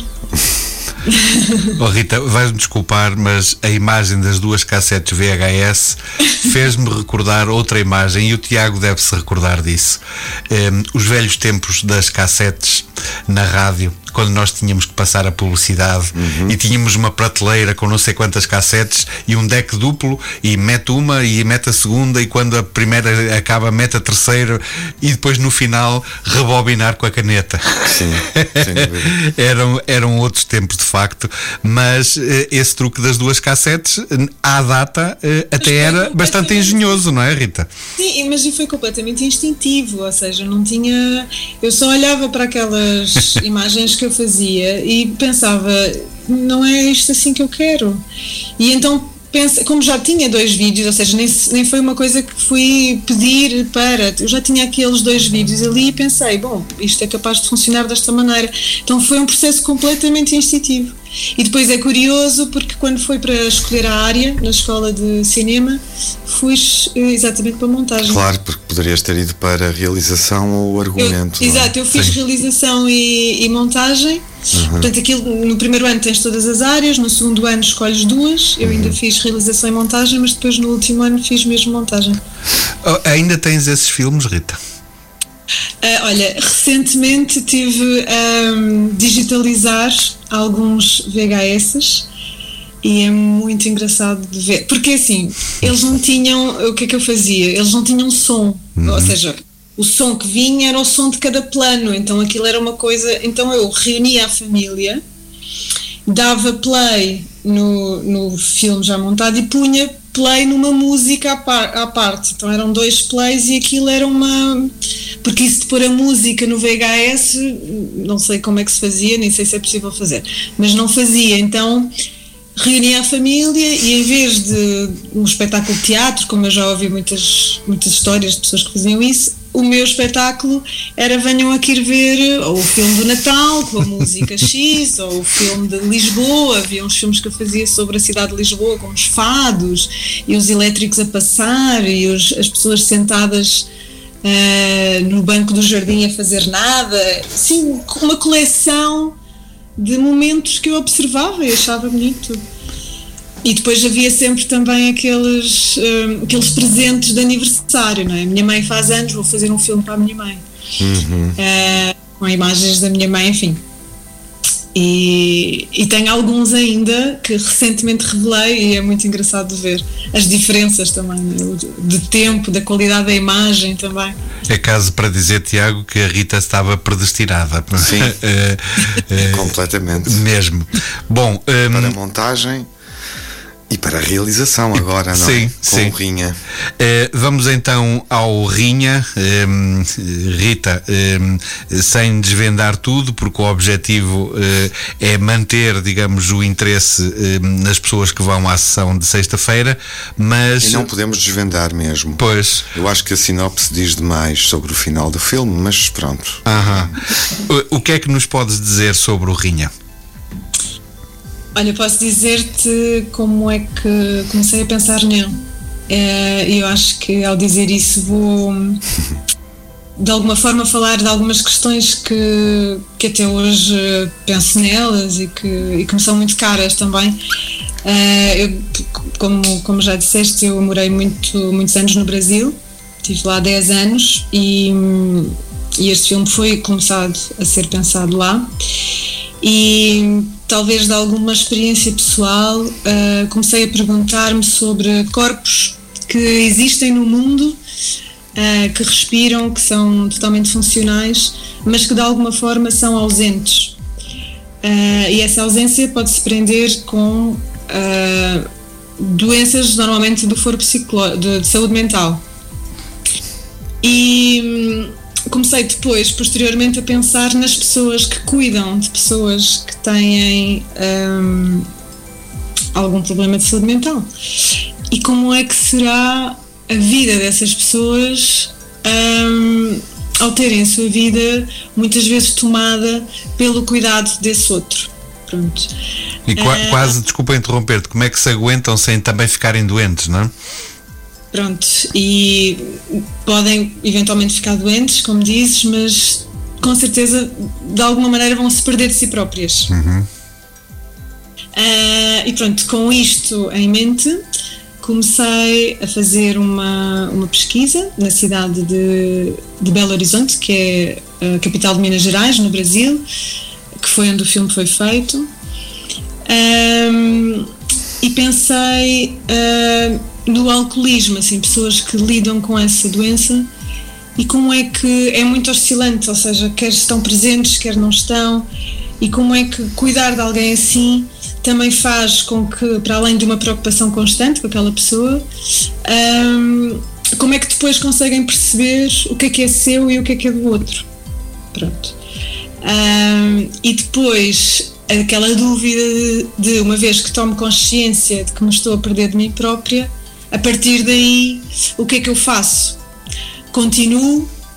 Oh Rita, vais-me desculpar, mas a imagem das duas cassetes V H S fez-me recordar outra imagem e o Tiago deve-se recordar disso. Um, os velhos tempos das cassetes na rádio, quando nós tínhamos que passar a publicidade, uhum. e tínhamos uma prateleira com não sei quantas cassetes e um deck duplo e mete uma e mete a segunda e quando a primeira acaba mete a terceira e depois no final rebobinar com a caneta. Sim, sem dúvida. eram, eram outros tempos de facto, mas esse truque das duas cassetes à data até era bastante engenhoso, não é, Rita? Sim, mas foi completamente instintivo, ou seja, não tinha, eu só olhava para aquelas imagens que eu fazia e pensava, não é isto assim que eu quero, e então pensei, como já tinha dois vídeos, ou seja, nem, nem foi uma coisa que fui pedir para, eu já tinha aqueles dois vídeos ali e pensei, bom, isto é capaz de funcionar desta maneira. Então foi um processo completamente instintivo. E depois é curioso porque quando foi para escolher a área na escola de cinema, fui exatamente para a montagem. Claro, porque poderias ter ido para a realização ou argumento. Eu, exato, eu fiz Sim. realização e, e montagem. Uhum. Portanto, aquilo, no primeiro ano tens todas as áreas, no segundo ano escolhes duas. Eu uhum. ainda fiz realização e montagem, mas depois no último ano fiz mesmo montagem. Oh, ainda tens esses filmes, Rita? Uh, olha, recentemente tive a um, digitalizar alguns V H S e é muito engraçado de ver, porque assim, eles não tinham, o que é que eu fazia? Eles não tinham som, uhum. ou seja, o som que vinha era o som de cada plano, então aquilo era uma coisa, então eu reunia a família, dava play no, no filme já montado e punha play numa música à, par, à parte, então eram dois plays e aquilo era uma, porque isso de pôr a música no V H S não sei como é que se fazia, nem sei se é possível fazer, mas não fazia, então reunia a família e em vez de um espetáculo de teatro, como eu já ouvi muitas, muitas histórias de pessoas que faziam isso, o meu espetáculo era venham aqui ir ver ou o filme do Natal com a música X, ou o filme de Lisboa, havia uns filmes que eu fazia sobre a cidade de Lisboa com os fados e os elétricos a passar e os, as pessoas sentadas uh, no banco do jardim a fazer nada, sim, uma coleção de momentos que eu observava e achava bonito. E depois havia sempre também aqueles, um, aqueles presentes de aniversário, não é? Minha mãe faz anos, vou fazer um filme para a minha mãe. Uhum. Uh, com imagens da minha mãe, enfim. E, e tenho alguns ainda que recentemente revelei e é muito engraçado de ver as diferenças também, né? De tempo, da qualidade da imagem também. É caso para dizer, Tiago, que a Rita estava predestinada. Sim, uh, uh, completamente. Mesmo. Bom, um, para a montagem e para a realização agora, não sim, é? Com sim. o Rinha. Uh, vamos então ao Rinha, um, Rita, um, sem desvendar tudo, porque o objetivo uh, é manter, digamos, o interesse um, nas pessoas que vão à sessão de sexta-feira, mas... E não podemos desvendar mesmo. Pois. Eu acho que a sinopse diz demais sobre o final do filme, mas pronto. Uh-huh. o, o que é que nos podes dizer sobre o Rinha? Olha, posso dizer-te como é que comecei a pensar nele. E eu acho que ao dizer isso vou, de alguma forma, falar de algumas questões que, que até hoje penso nelas e que, e que me são muito caras também. Eu, como, como já disseste, eu morei muito, muitos anos no Brasil, estive lá dez anos e, e este filme foi começado a ser pensado lá. E talvez de alguma experiência pessoal uh, comecei a perguntar-me sobre corpos que existem no mundo, uh, que respiram, que são totalmente funcionais, mas que de alguma forma são ausentes. Uh, e essa ausência pode-se prender com uh, doenças normalmente do foro psicológico, de, de saúde mental. E comecei depois, posteriormente, a pensar nas pessoas que cuidam de pessoas que têm um, algum problema de saúde mental. E como é que será a vida dessas pessoas um, ao terem a sua vida muitas vezes tomada pelo cuidado desse outro. Pronto. E qu- uh, quase, desculpa interromper-te, como é que se aguentam sem também ficarem doentes, não é? Pronto, e podem eventualmente ficar doentes, como dizes, mas com certeza de alguma maneira vão se perder de si próprias. Uhum. Uh, e pronto, com isto em mente, comecei a fazer uma, uma pesquisa na cidade de, de Belo Horizonte, que é a capital de Minas Gerais, no Brasil, que foi onde o filme foi feito. Um, e pensei uh, no alcoolismo, assim, pessoas que lidam com essa doença e como é que é muito oscilante, ou seja, quer estão presentes, quer não estão, e como é que cuidar de alguém assim também faz com que, para além de uma preocupação constante com aquela pessoa, um, como é que depois conseguem perceber o que é que é seu e o que é que é do outro. Pronto. Um, e depois aquela dúvida de, de uma vez que tomo consciência de que me estou a perder de mim própria, a partir daí o que é que eu faço? Continuo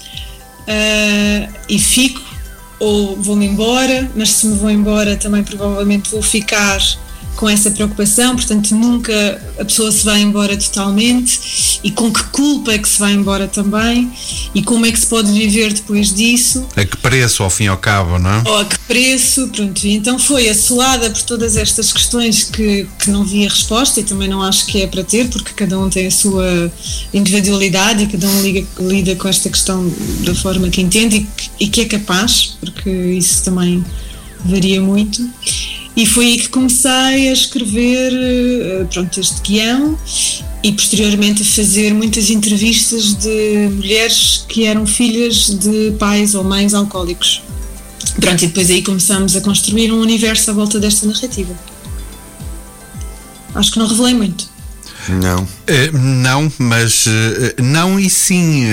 uh, e fico, ou vou-me embora, mas se me vou embora também provavelmente vou ficar com essa preocupação, portanto nunca a pessoa se vai embora totalmente, e com que culpa é que se vai embora também, e como é que se pode viver depois disso. A que preço, ao fim e ao cabo, não é? Ou a que preço, pronto. E então foi assolada por todas estas questões que, que não via resposta, e também não acho que é para ter, porque cada um tem a sua individualidade e cada um liga, lida com esta questão da forma que entende e que, e que é capaz, porque isso também varia muito. E foi aí que comecei a escrever, pronto, este guião, e posteriormente a fazer muitas entrevistas de mulheres que eram filhas de pais ou mães alcoólicos. Pronto, e depois aí começamos a construir um universo à volta desta narrativa. Acho que não revelei muito. Não. Uh, não, mas uh, não e sim, uh,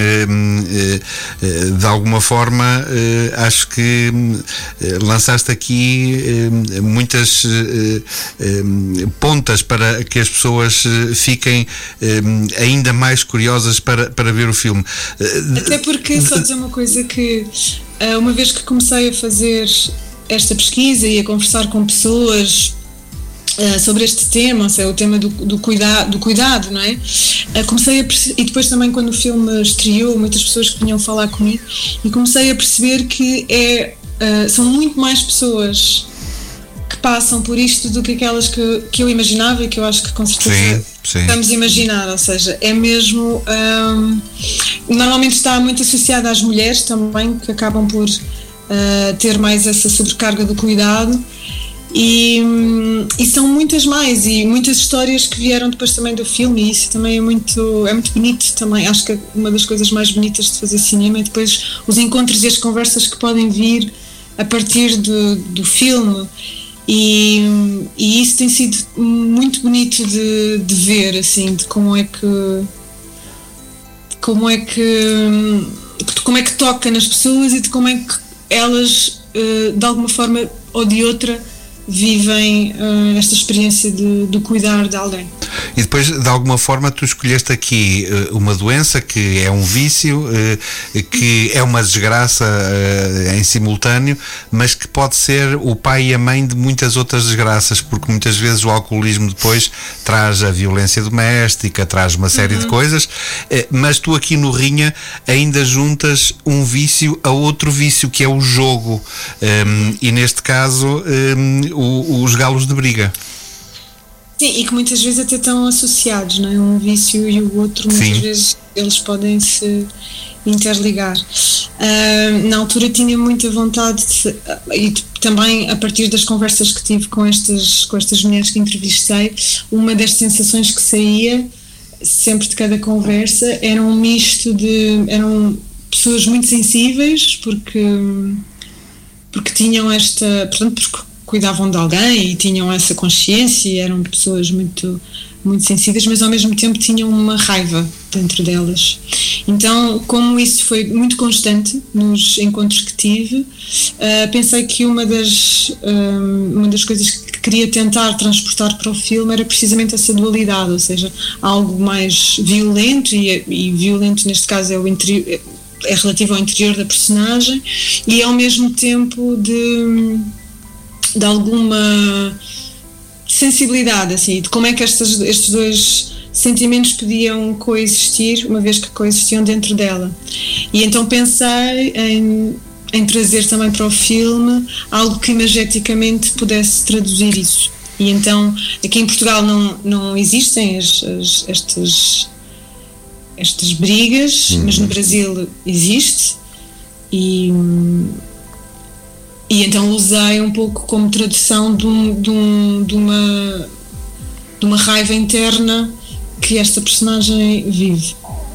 uh, de alguma forma uh, acho que uh, lançaste aqui uh, muitas uh, uh, pontas para que as pessoas uh, fiquem uh, ainda mais curiosas para, para ver o filme. Uh, Até porque, só dizer uma coisa, que uh, uma vez que comecei a fazer esta pesquisa e a conversar com pessoas Uh, sobre este tema, ou seja, o tema do, do, cuida, do cuidado, não é? Uh, comecei a perceber, e depois também quando o filme estreou, muitas pessoas que vinham falar comigo, e comecei a perceber que é, uh, são muito mais pessoas que passam por isto do que aquelas que, que eu imaginava, e que eu acho que com certeza sim, sim. estamos a imaginar, ou seja, é mesmo, um, normalmente está muito associada às mulheres também, que acabam por uh, ter mais essa sobrecarga do cuidado. E, e são muitas mais, e muitas histórias que vieram depois também do filme, e isso também é muito, é muito bonito também. Acho que uma das coisas mais bonitas de fazer cinema é depois os encontros e as conversas que podem vir a partir do, do filme, e, e isso tem sido muito bonito de, de ver, assim, de como é que como é que como é que toca nas pessoas, e de como é que elas de alguma forma ou de outra vivem uh, esta experiência de, de cuidar de alguém. E depois, de alguma forma, tu escolheste aqui uh, uma doença que é um vício, uh, que é uma desgraça uh, em simultâneo, mas que pode ser o pai e a mãe de muitas outras desgraças, porque muitas vezes o alcoolismo depois traz a violência doméstica, traz uma série uhum. de coisas, uh, mas tu aqui no Rinha ainda juntas um vício a outro vício, que é o jogo, um, e neste caso um, o, os galos de briga. Sim, e que muitas vezes até estão associados, não é? Um vício e o outro, muitas Sim. vezes eles podem se interligar. Uh, na altura tinha muita vontade de, e também a partir das conversas que tive com estas, com estas mulheres que entrevistei, uma das sensações que saía sempre de cada conversa era um misto de, eram pessoas muito sensíveis, porque porque tinham esta, portanto, porque cuidavam de alguém e tinham essa consciência e eram pessoas muito, muito sensíveis, mas ao mesmo tempo tinham uma raiva dentro delas. Então, como isso foi muito constante nos encontros que tive, uh, pensei que uma das, um, uma das coisas que queria tentar transportar para o filme era precisamente essa dualidade, ou seja, algo mais violento, e, e violento neste caso é o interior, é relativo ao interior da personagem, e ao mesmo tempo de de alguma sensibilidade, assim, de como é que estes, estes dois sentimentos podiam coexistir, uma vez que coexistiam dentro dela. E então pensei em, em trazer também para o filme algo que imageticamente pudesse traduzir isso. E então, aqui em Portugal não, não existem as, as, estas, estas brigas, uhum. mas no Brasil existe, e E então usei um pouco como tradução de, um, de, um, de, uma, de uma raiva interna que esta personagem vive.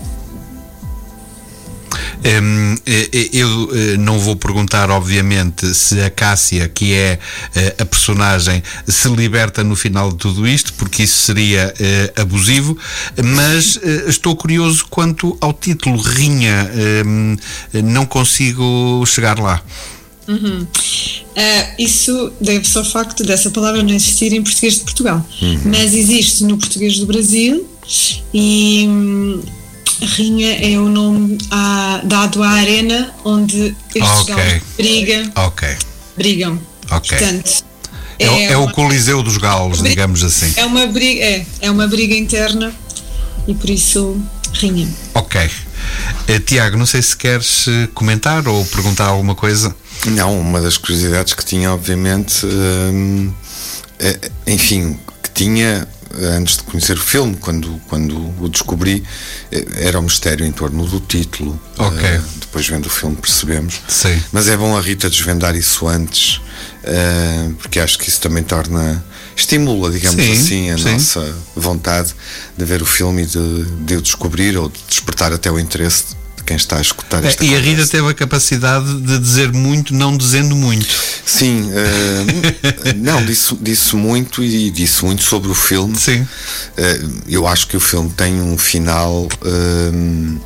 Um, eu não vou perguntar, obviamente, se a Cássia, que é uh, a personagem, se liberta no final de tudo isto, porque isso seria uh, abusivo, mas uh, estou curioso quanto ao título Rinha. Um, não consigo chegar lá. Uhum. Uh, isso deve-se ao facto dessa palavra não existir em português de Portugal, uhum. mas existe no português do Brasil e hum, Rinha é o nome à, dado à arena onde estes okay. galos brigam. Okay. brigam. Okay. Portanto, é, é, é uma, o Coliseu dos Galos, briga, digamos assim. É uma briga, é, é uma briga interna e por isso Rinha. Ok. Uh, Tiago, não sei se queres comentar ou perguntar alguma coisa. Não, uma das curiosidades que tinha, obviamente, hum, é, enfim, que tinha antes de conhecer o filme, quando, quando o descobri, era o mistério em torno do título. Ok. Uh, depois vendo o filme percebemos. Sim. Mas é bom a Rita desvendar isso antes, uh, porque acho que isso também torna, estimula, digamos sim, assim, a sim. nossa vontade de ver o filme e de, de o descobrir ou de despertar até o interesse quem está a escutar esta é, E conversa. a Rita teve a capacidade de dizer muito, não dizendo muito. Sim, uh, não, disse, disse muito e disse muito sobre o filme. Sim. Uh, eu acho que o filme tem um final. Uh,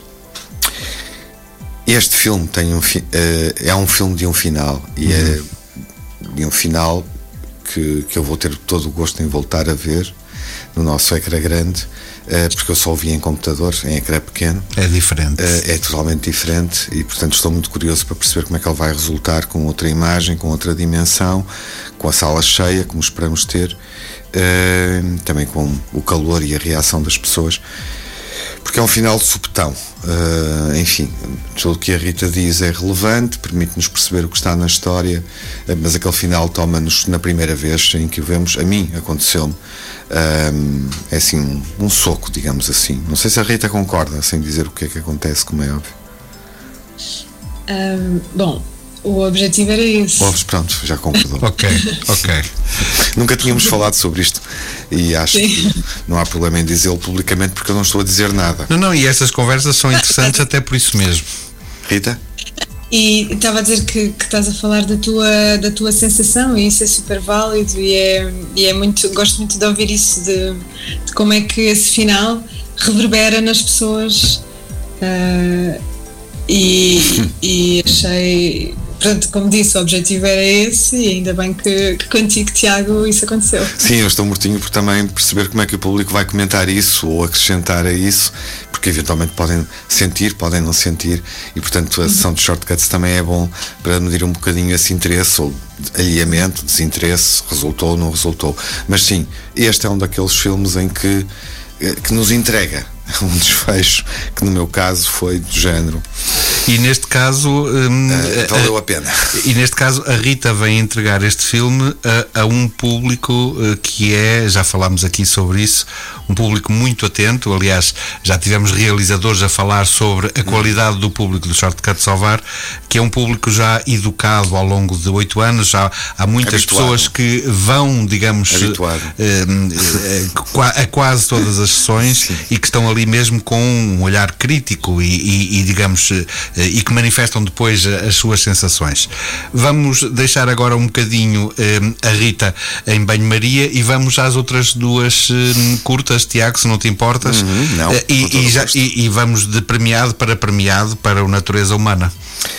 este filme tem um fi, uh, é um filme de um final e uhum. é de um final que, que eu vou ter todo o gosto em voltar a ver no nosso ecrã grande. Porque eu só o vi em computador, em ecrã pequeno. É diferente. É totalmente diferente e, portanto, estou muito curioso para perceber como é que ele vai resultar com outra imagem, com outra dimensão, com a sala cheia, como esperamos ter, também com o calor e a reação das pessoas, porque é um final de supetão. Enfim, tudo o que a Rita diz é relevante, permite-nos perceber o que está na história, mas aquele final toma-nos na primeira vez em que o vemos. A mim aconteceu-me. Um, é assim um, um soco, digamos assim. Não sei se a Rita concorda, sem dizer o que é que acontece, como é óbvio. Um, bom, o objetivo era esse. Ouves, pronto, já concordou. Ok, ok. Nunca tínhamos falado sobre isto e acho Sim. que não há problema em dizê-lo publicamente, porque eu não estou a dizer nada. Não, não, e estas conversas são interessantes até por isso mesmo. Rita? E estava a dizer que, que estás a falar da tua, da tua sensação e isso é super válido e é, e é muito, gosto muito de ouvir isso de, de como é que esse final reverbera nas pessoas uh, e, e achei, pronto, como disse, o objetivo era esse e ainda bem que, que contigo, Tiago, isso aconteceu. Sim, eu estou mortinho por também perceber como é que o público vai comentar isso ou acrescentar a isso, porque eventualmente podem sentir, podem não sentir e, portanto, a sessão de shortcuts também é bom para medir um bocadinho esse interesse ou alinhamento, desinteresse, resultou ou não resultou. Mas sim, este é um daqueles filmes em que, que nos entrega um desfecho que no meu caso foi do género. E neste caso hum, uh, valeu a pena. E neste caso a Rita vem entregar este filme a, a um público uh, que é, já falámos aqui sobre isso, um público muito atento. Aliás, já tivemos realizadores a falar sobre a qualidade do público do Shortcuts Ovar, que é um público já educado ao longo de oito anos. Já há muitas habituado. Pessoas que vão, digamos, habituado. Uh, uh, a quase todas as sessões. Sim. E que estão ali mesmo com um olhar crítico e, e, e digamos, e que manifestam depois as suas sensações. Vamos deixar agora um bocadinho eh, a Rita em banho-maria e vamos às outras duas eh, curtas, Tiago, se não te importas. Uhum, não, eh, e, e, já, e, e vamos de premiado para premiado para o Natureza Humana.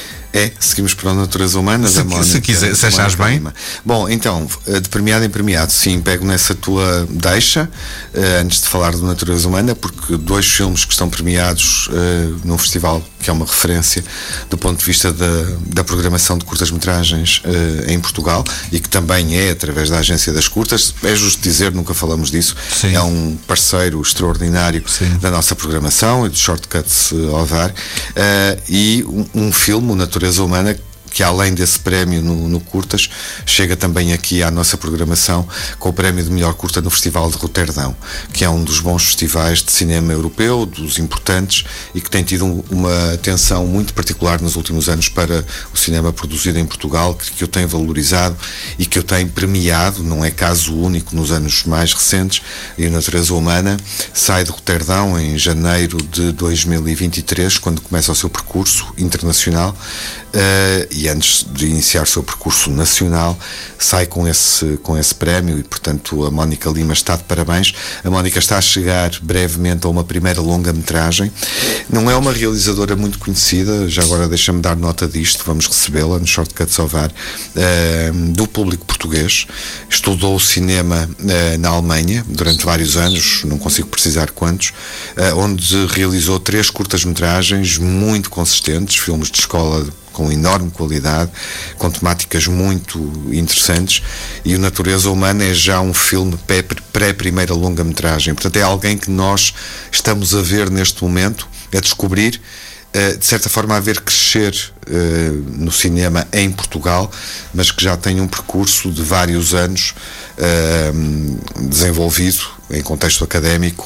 É, seguimos para a Natureza Humana. Se, Mónica, se quiser, se achares bem. Bom, então, de premiado em premiado, sim, pego nessa tua deixa, uh, antes de falar de Natureza Humana, porque dois filmes que estão premiados uh, num festival que é uma referência do ponto de vista da, da programação de curtas-metragens uh, em Portugal e que também é através da Agência das Curtas, é justo dizer, nunca falamos disso, sim. É um parceiro extraordinário sim. da nossa programação e do Shortcuts uh, Ovar, uh, e um, um filme, o Natureza Humana, que além desse prémio no, no Curtas, chega também aqui à nossa programação com o prémio de melhor curta no Festival de Roterdão, que é um dos bons festivais de cinema europeu, dos importantes, e que tem tido um, uma atenção muito particular nos últimos anos para o cinema produzido em Portugal, que, que eu tenho valorizado e que eu tenho premiado, não é caso único nos anos mais recentes. E a Natureza Humana sai de Roterdão em janeiro de dois mil e vinte e três, quando começa o seu percurso internacional, uh, e antes de iniciar o seu percurso nacional, sai com esse, com esse prémio e, portanto, a Mónica Lima está de parabéns. A Mónica está a chegar brevemente a uma primeira longa-metragem. Não é uma realizadora muito conhecida, já agora deixa-me dar nota disto, vamos recebê-la no Shortcuts ao V A R, uh, do público português. Estudou cinema uh, na Alemanha durante vários anos, não consigo precisar quantos, uh, onde realizou três curtas-metragens muito consistentes, filmes de escola com enorme qualidade, com temáticas muito interessantes, e o Natureza Humana é já um filme pré-primeira longa-metragem. Portanto, é alguém que nós estamos a ver neste momento, a descobrir, de certa forma a ver crescer no cinema em Portugal, mas que já tem um percurso de vários anos desenvolvido em contexto académico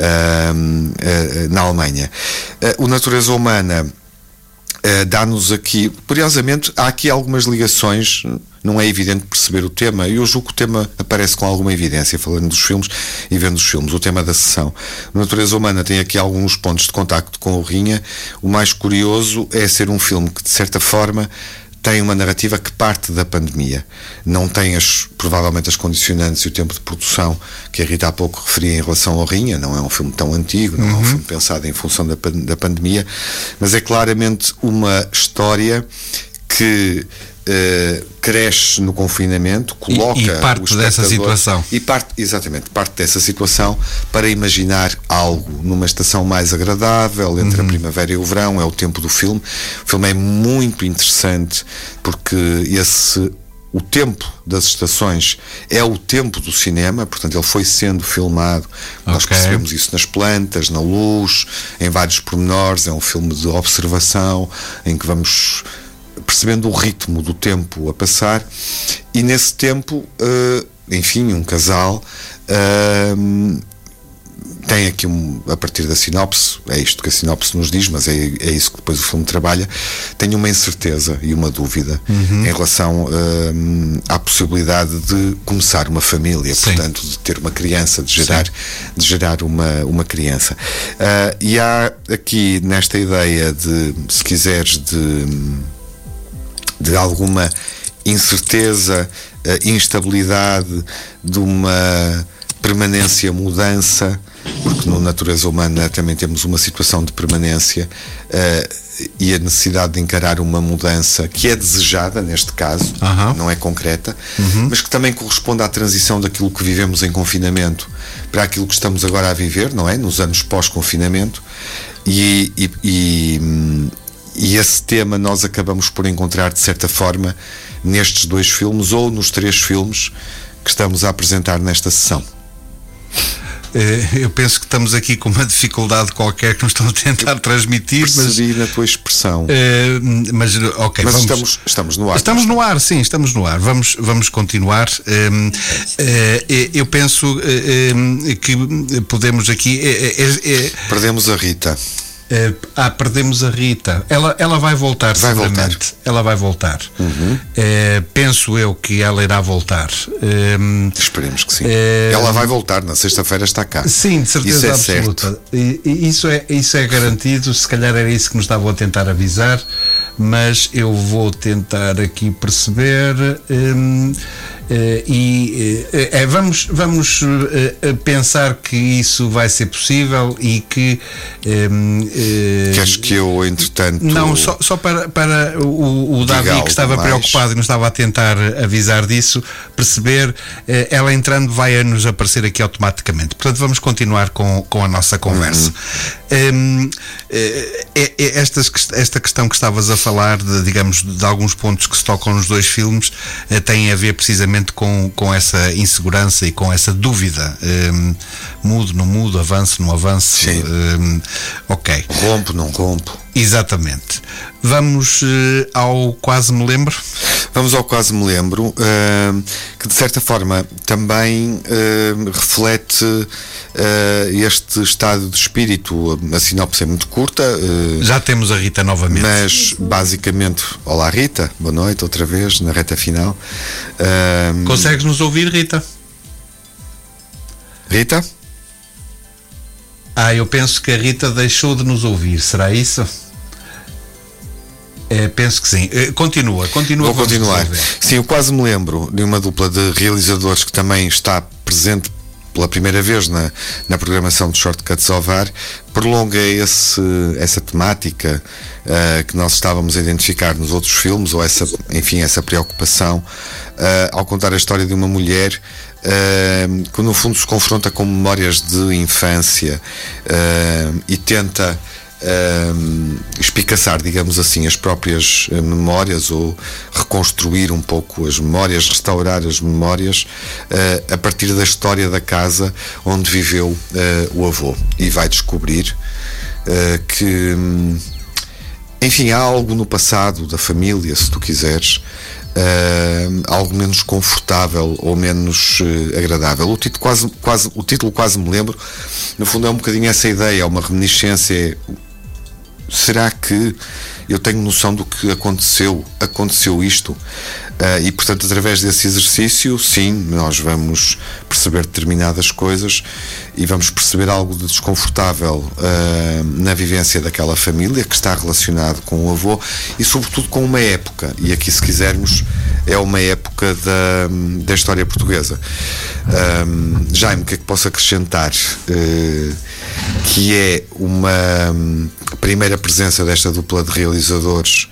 na Alemanha. O Natureza Humana Uh, dá-nos aqui, curiosamente, há aqui algumas ligações, não é evidente perceber o tema, e eu julgo que o tema aparece com alguma evidência, falando dos filmes e vendo os filmes, o tema da sessão. A Natureza Humana tem aqui alguns pontos de contacto com o Rinha. O mais curioso é ser um filme que, de certa forma, tem uma narrativa que parte da pandemia. Não tem as, provavelmente as condicionantes e o tempo de produção que a Rita há pouco referia em relação ao Rinha. Não é um filme tão antigo, não uhum. é um filme pensado em função da, da pandemia, mas é claramente uma história que uh, cresce no confinamento, coloca e, e parte dessa situação e parte, exatamente, parte dessa situação para imaginar algo numa estação mais agradável entre uhum. a primavera e o verão. É o tempo do filme. O filme é muito interessante porque esse o tempo das estações é o tempo do cinema, portanto ele foi sendo filmado, okay. Nós percebemos isso nas plantas, na luz, em vários pormenores. É um filme de observação em que vamos percebendo o ritmo do tempo a passar, e nesse tempo, uh, enfim, um casal uh, tem aqui, um, a partir da sinopse, é isto que a sinopse nos diz, mas é, é isso que depois o filme trabalha, tem uma incerteza e uma dúvida uhum. em relação uh, à possibilidade de começar uma família, Sim. portanto, de ter uma criança, de gerar, de gerar uma, uma criança. Uh, e há aqui, nesta ideia de, se quiseres, de de alguma incerteza, uh, instabilidade, de uma permanência, mudança, porque na Natureza Humana também temos uma situação de permanência uh, e a necessidade de encarar uma mudança que é desejada, neste caso, uh-huh. não é concreta, uh-huh. mas que também corresponde à transição daquilo que vivemos em confinamento para aquilo que estamos agora a viver, não é? Nos anos pós-confinamento, e, e, e E esse tema nós acabamos por encontrar, de certa forma, nestes dois filmes ou nos três filmes que estamos a apresentar nesta sessão. Eu penso que estamos aqui com uma dificuldade qualquer que nos estão a tentar transmitir. Percebi mas, na tua expressão. Uh, mas, ok, mas vamos, estamos, estamos no ar. Estamos no ar, sim, estamos no ar. Vamos, vamos continuar. Uh, uh, eu penso uh, que podemos aqui. Uh, uh, uh, Perdemos a Rita. Uh, ah, perdemos a Rita. Ela, ela vai voltar, vai seguramente. Voltar. Ela vai voltar. Uhum. Uh, penso eu que ela irá voltar. Uh, Esperemos que sim. Uh, ela vai voltar, na sexta-feira está cá. Sim, de certeza isso é absoluta. Certo. E, e isso, é, isso é garantido. Se calhar era isso que nos estavam a tentar avisar, mas eu vou tentar aqui perceber. Um, Uh, e uh, uh, vamos, vamos uh, pensar que isso vai ser possível e que um, uh, queres que eu, entretanto, não, só, só para, para o, o Davi, que estava mais preocupado e nos estava a tentar avisar disso, perceber, uh, ela entrando vai nos aparecer aqui automaticamente. Portanto, vamos continuar com, com a nossa conversa. Uhum. Um, uh, é, é estas, esta questão que estavas a falar, de, digamos, de alguns pontos que se tocam nos dois filmes, uh, tem a ver precisamente Com, com essa insegurança e com essa dúvida. Um, mudo, não mudo, avanço, não avanço. Sim. Um, ok. Rompo, não rompo. Exatamente. Vamos uh, ao Quase Me Lembro. Vamos ao Quase Me Lembro, uh, que de certa forma também uh, reflete uh, este estado de espírito. A sinopse é muito curta. Uh, Já temos a Rita novamente. Mas basicamente, olá Rita, boa noite outra vez na reta final. Uh, Consegues nos ouvir, Rita? Rita? Ah, eu penso que a Rita deixou de nos ouvir, será isso? É, Uh, penso que sim. Uh, continua, continua. Vou continuar. Sim, eu quase me lembro de uma dupla de realizadores que também está presente pela primeira vez na, na programação de Shortcuts ao V A R, prolonga esse, essa temática uh, que nós estávamos a identificar nos outros filmes, ou essa, enfim, essa preocupação, uh, ao contar a história de uma mulher uh, que no fundo se confronta com memórias de infância uh, e tenta Uh, espicaçar, digamos assim, as próprias uh, memórias, ou reconstruir um pouco as memórias, restaurar as memórias uh, a partir da história da casa onde viveu uh, o avô, e vai descobrir uh, que um, enfim, há algo no passado da família, se tu quiseres, uh, algo menos confortável ou menos uh, agradável. O título quase, quase, o título quase me lembro, no fundo é um bocadinho essa ideia, é uma reminiscência. Será que eu tenho noção do que aconteceu? Aconteceu isto? Uh, e, portanto, através desse exercício, sim, nós vamos perceber determinadas coisas e vamos perceber algo de desconfortável uh, na vivência daquela família, que está relacionado com o avô e, sobretudo, com uma época. E aqui, se quisermos, é uma época da, da história portuguesa. Um, Jaime, o que é que posso acrescentar? Uh, que é uma um, primeira presença desta dupla de realizadores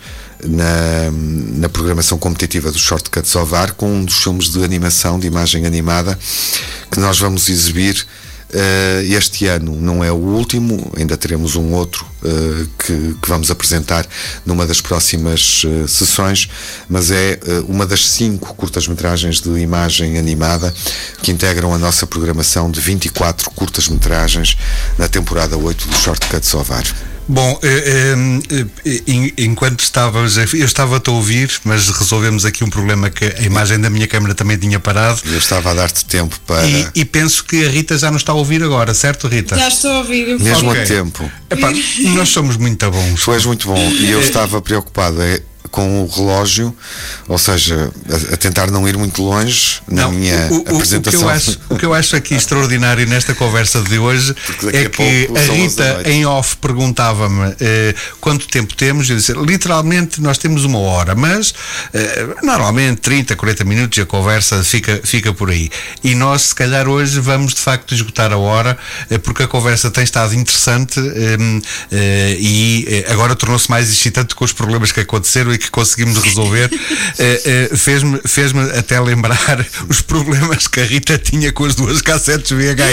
na, na programação competitiva do Shortcuts ao V A R, com um dos filmes de animação, de imagem animada, que nós vamos exibir uh, este ano. Não é o último, ainda teremos um outro uh, que, que vamos apresentar numa das próximas uh, sessões, mas é uh, uma das cinco curtas-metragens de imagem animada que integram a nossa programação de vinte e quatro curtas-metragens na temporada oito do Shortcuts ao V A R. Bom, eh, eh, enquanto estavas, eu estava-te a ouvir, mas resolvemos aqui um problema, que a imagem da minha câmera também tinha parado. Eu estava a dar-te tempo para... E, e penso que a Rita já não está a ouvir agora, certo, Rita? Já estou a ouvir. Eu Mesmo okay. a tempo. Epá, nós somos muito bons. Tu és muito bom. E eu estava preocupado é, com o relógio, ou seja, a, a tentar não ir muito longe na não, minha o, o, apresentação. O que, eu acho, o que eu acho aqui extraordinário nesta conversa de hoje é a que a Rita em off perguntava-me eh, quanto tempo temos, e eu disse, literalmente nós temos uma hora, mas eh, normalmente trinta, quarenta minutos e a conversa fica, fica por aí. E nós, se calhar, hoje vamos de facto esgotar a hora, eh, porque a conversa tem estado interessante eh, eh, e eh, agora tornou-se mais excitante com os problemas que aconteceram e que conseguimos resolver. uh, uh, fez-me, fez-me até lembrar os problemas que a Rita tinha com as duas cassetes V H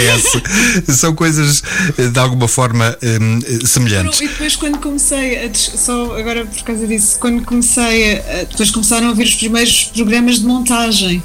S. São coisas uh, de alguma forma um, semelhantes. E depois, quando comecei a, só agora por causa disso, quando comecei a, depois começaram a ouvir os primeiros programas de montagem,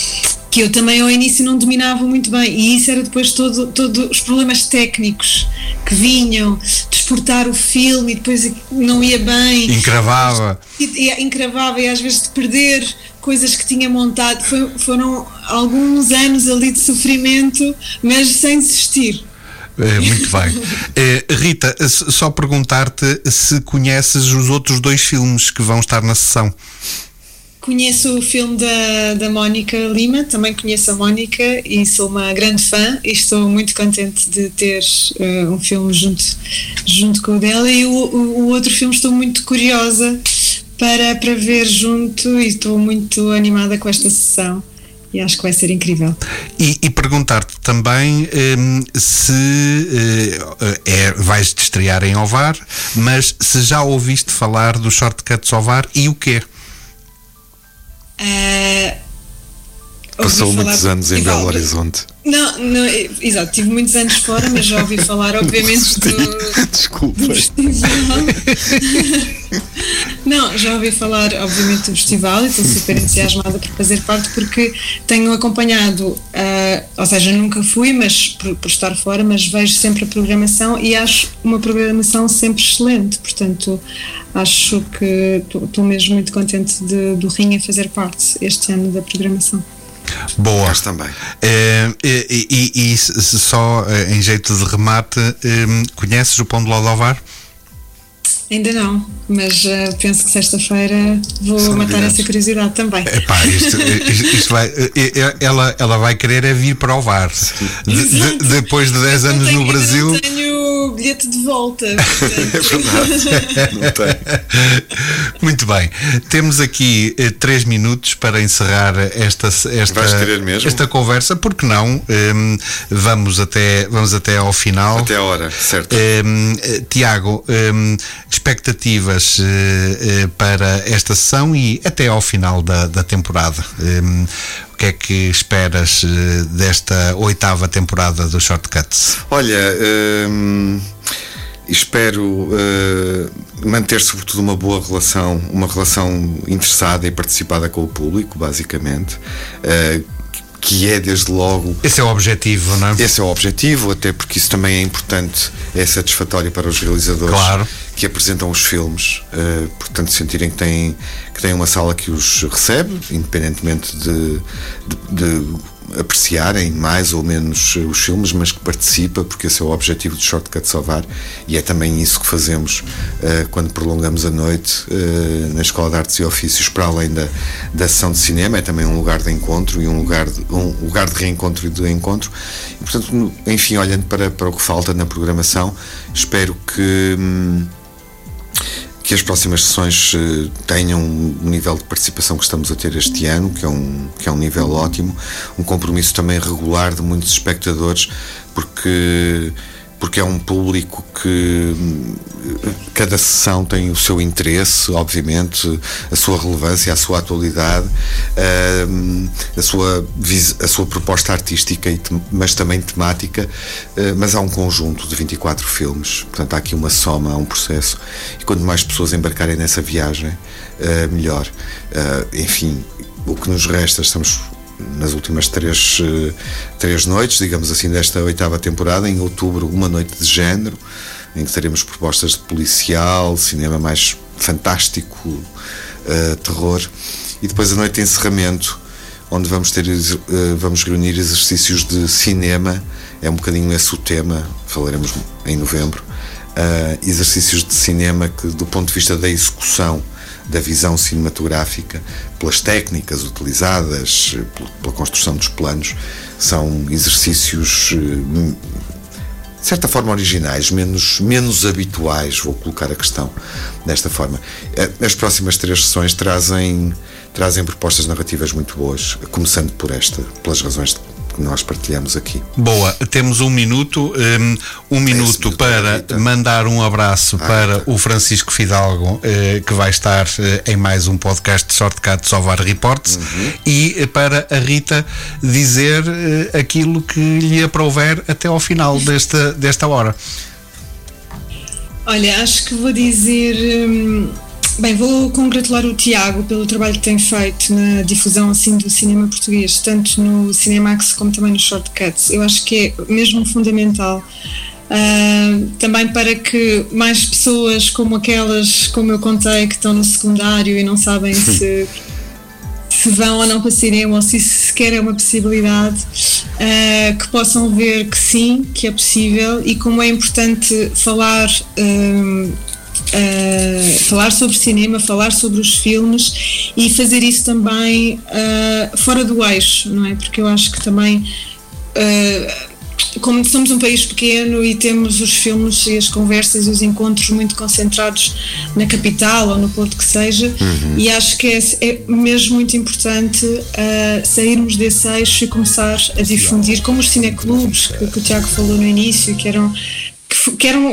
que eu também ao início não dominava muito bem, e isso era depois todos todo os problemas técnicos que vinham de exportar o filme e depois não ia bem, encravava e, e, encravava e às vezes de perder coisas que tinha montado. Foi, foram alguns anos ali de sofrimento, mas sem desistir. É, muito bem. É, Rita, só perguntar-te se conheces os outros dois filmes que vão estar na sessão. Conheço o filme da, da Mónica Lima, também conheço a Mónica e sou uma grande fã e estou muito contente de ter uh, um filme junto, junto com o dela, e o, o, o outro filme estou muito curiosa para, para ver junto, e estou muito animada com esta sessão e acho que vai ser incrível. E, e perguntar-te também um, se uh, é, vais-te estrear em Ovar, mas se já ouviste falar do Shortcuts ao V A R e o quê? Uh, Passou muitos anos em Belo Horizonte. Não, não, exato, tive muitos anos fora, mas já ouvi falar, obviamente, do, Desculpa. do festival. Não, já ouvi falar, obviamente, do festival e estou super entusiasmada por fazer parte, porque tenho acompanhado, uh, ou seja, nunca fui, mas por, por estar fora, mas vejo sempre a programação e acho uma programação sempre excelente, portanto acho que estou mesmo muito contente de, do Rinha a fazer parte este ano da programação. Boa. Nós também. É, e, e, e só em jeito de remate, conheces o Pão de Ló de Ovar? Ainda não, mas uh, penso que sexta-feira vou São matar essa curiosidade também. Epá, isto, isto, isto vai, ela, ela vai querer é vir para o V A R. De, de, depois de dez anos tenho, no Brasil. Não tenho bilhete de volta. É verdade, não tem. Muito bem, temos aqui eh, três minutos para encerrar esta, esta, Vais querer mesmo? esta conversa, porque não? Um, vamos, até, vamos até ao final. Até a hora, certo. Um, Tiago, um, expectativas uh, uh, para esta sessão e até ao final da, da temporada. Um, o que é que esperas uh, desta oitava temporada do Shortcuts? Olha, hum, espero uh, manter sobretudo uma boa relação, uma relação interessada e participada com o público, basicamente, uh, que é desde logo... Esse é o objetivo, não é? Esse é o objetivo, até porque isso também é importante, é satisfatório para os realizadores, claro, que apresentam os filmes, uh, portanto sentirem que têm, que têm uma sala que os recebe, independentemente de, de, de apreciarem mais ou menos os filmes, mas que participa, porque esse é o objetivo do Shortcuts ao V A R, e é também isso que fazemos uh, quando prolongamos a noite uh, na Escola de Artes e Ofícios, para além da, da sessão de cinema. É também um lugar de encontro e um lugar de, um lugar de reencontro e de encontro, e portanto, enfim, olhando para, para o que falta na programação, espero que hum, que as próximas sessões uh, tenham um nível de participação que estamos a ter este ano, que é, um, que é um nível ótimo, um compromisso também regular de muitos espectadores, porque, porque é um público que cada sessão tem o seu interesse, obviamente, a sua relevância, a sua atualidade, uh, a, sua, a sua proposta artística, e, mas também temática, uh, mas há um conjunto de vinte e quatro filmes, portanto há aqui uma soma, há um processo, e quanto mais pessoas embarcarem nessa viagem, uh, melhor. Uh, enfim, o que nos resta, estamos nas últimas três, uh, três noites, digamos assim, desta oitava temporada. Em outubro, uma noite de género, em que teremos propostas de policial, cinema mais fantástico, uh, terror, e depois a noite de encerramento, onde vamos ter uh, vamos reunir exercícios de cinema. É um bocadinho esse o tema, falaremos em novembro, uh, exercícios de cinema que, do ponto de vista da execução, da visão cinematográfica, pelas técnicas utilizadas, pela construção dos planos, são exercícios uh, de certa forma originais, menos, menos habituais, vou colocar a questão desta forma. As próximas três sessões trazem, trazem propostas narrativas muito boas, começando por esta, pelas razões que nós partilhamos aqui. Boa, temos um minuto, um, um minuto para mandar um abraço ah, para tá. o Francisco Fidalgo, eh, que vai estar eh, em mais um podcast de Shortcuts ao V A R Reports, uhum. e eh, para a Rita dizer eh, aquilo que lhe aprouver até ao final desta, desta hora. Olha, acho que vou dizer... Hum... Bem, vou congratular o Tiago pelo trabalho que tem feito na difusão assim do cinema português, tanto no Cinemax como também nos Shortcuts. Eu acho que é mesmo fundamental, uh, também para que mais pessoas como aquelas, como eu contei, que estão no secundário e não sabem se, se vão ou não para cinema, ou se isso sequer é uma possibilidade, uh, que possam ver que sim, que é possível, e como é importante falar... Uh, Uh, falar sobre cinema, falar sobre os filmes, e fazer isso também uh, fora do eixo, não é? Porque eu acho que também, uh, como somos um país pequeno e temos os filmes e as conversas e os encontros muito concentrados na capital ou no Porto que seja, uhum. e acho que é, é mesmo muito importante uh, sairmos desse eixo e começar a difundir, como os cineclubes que, que o Tiago falou no início, que eram que eram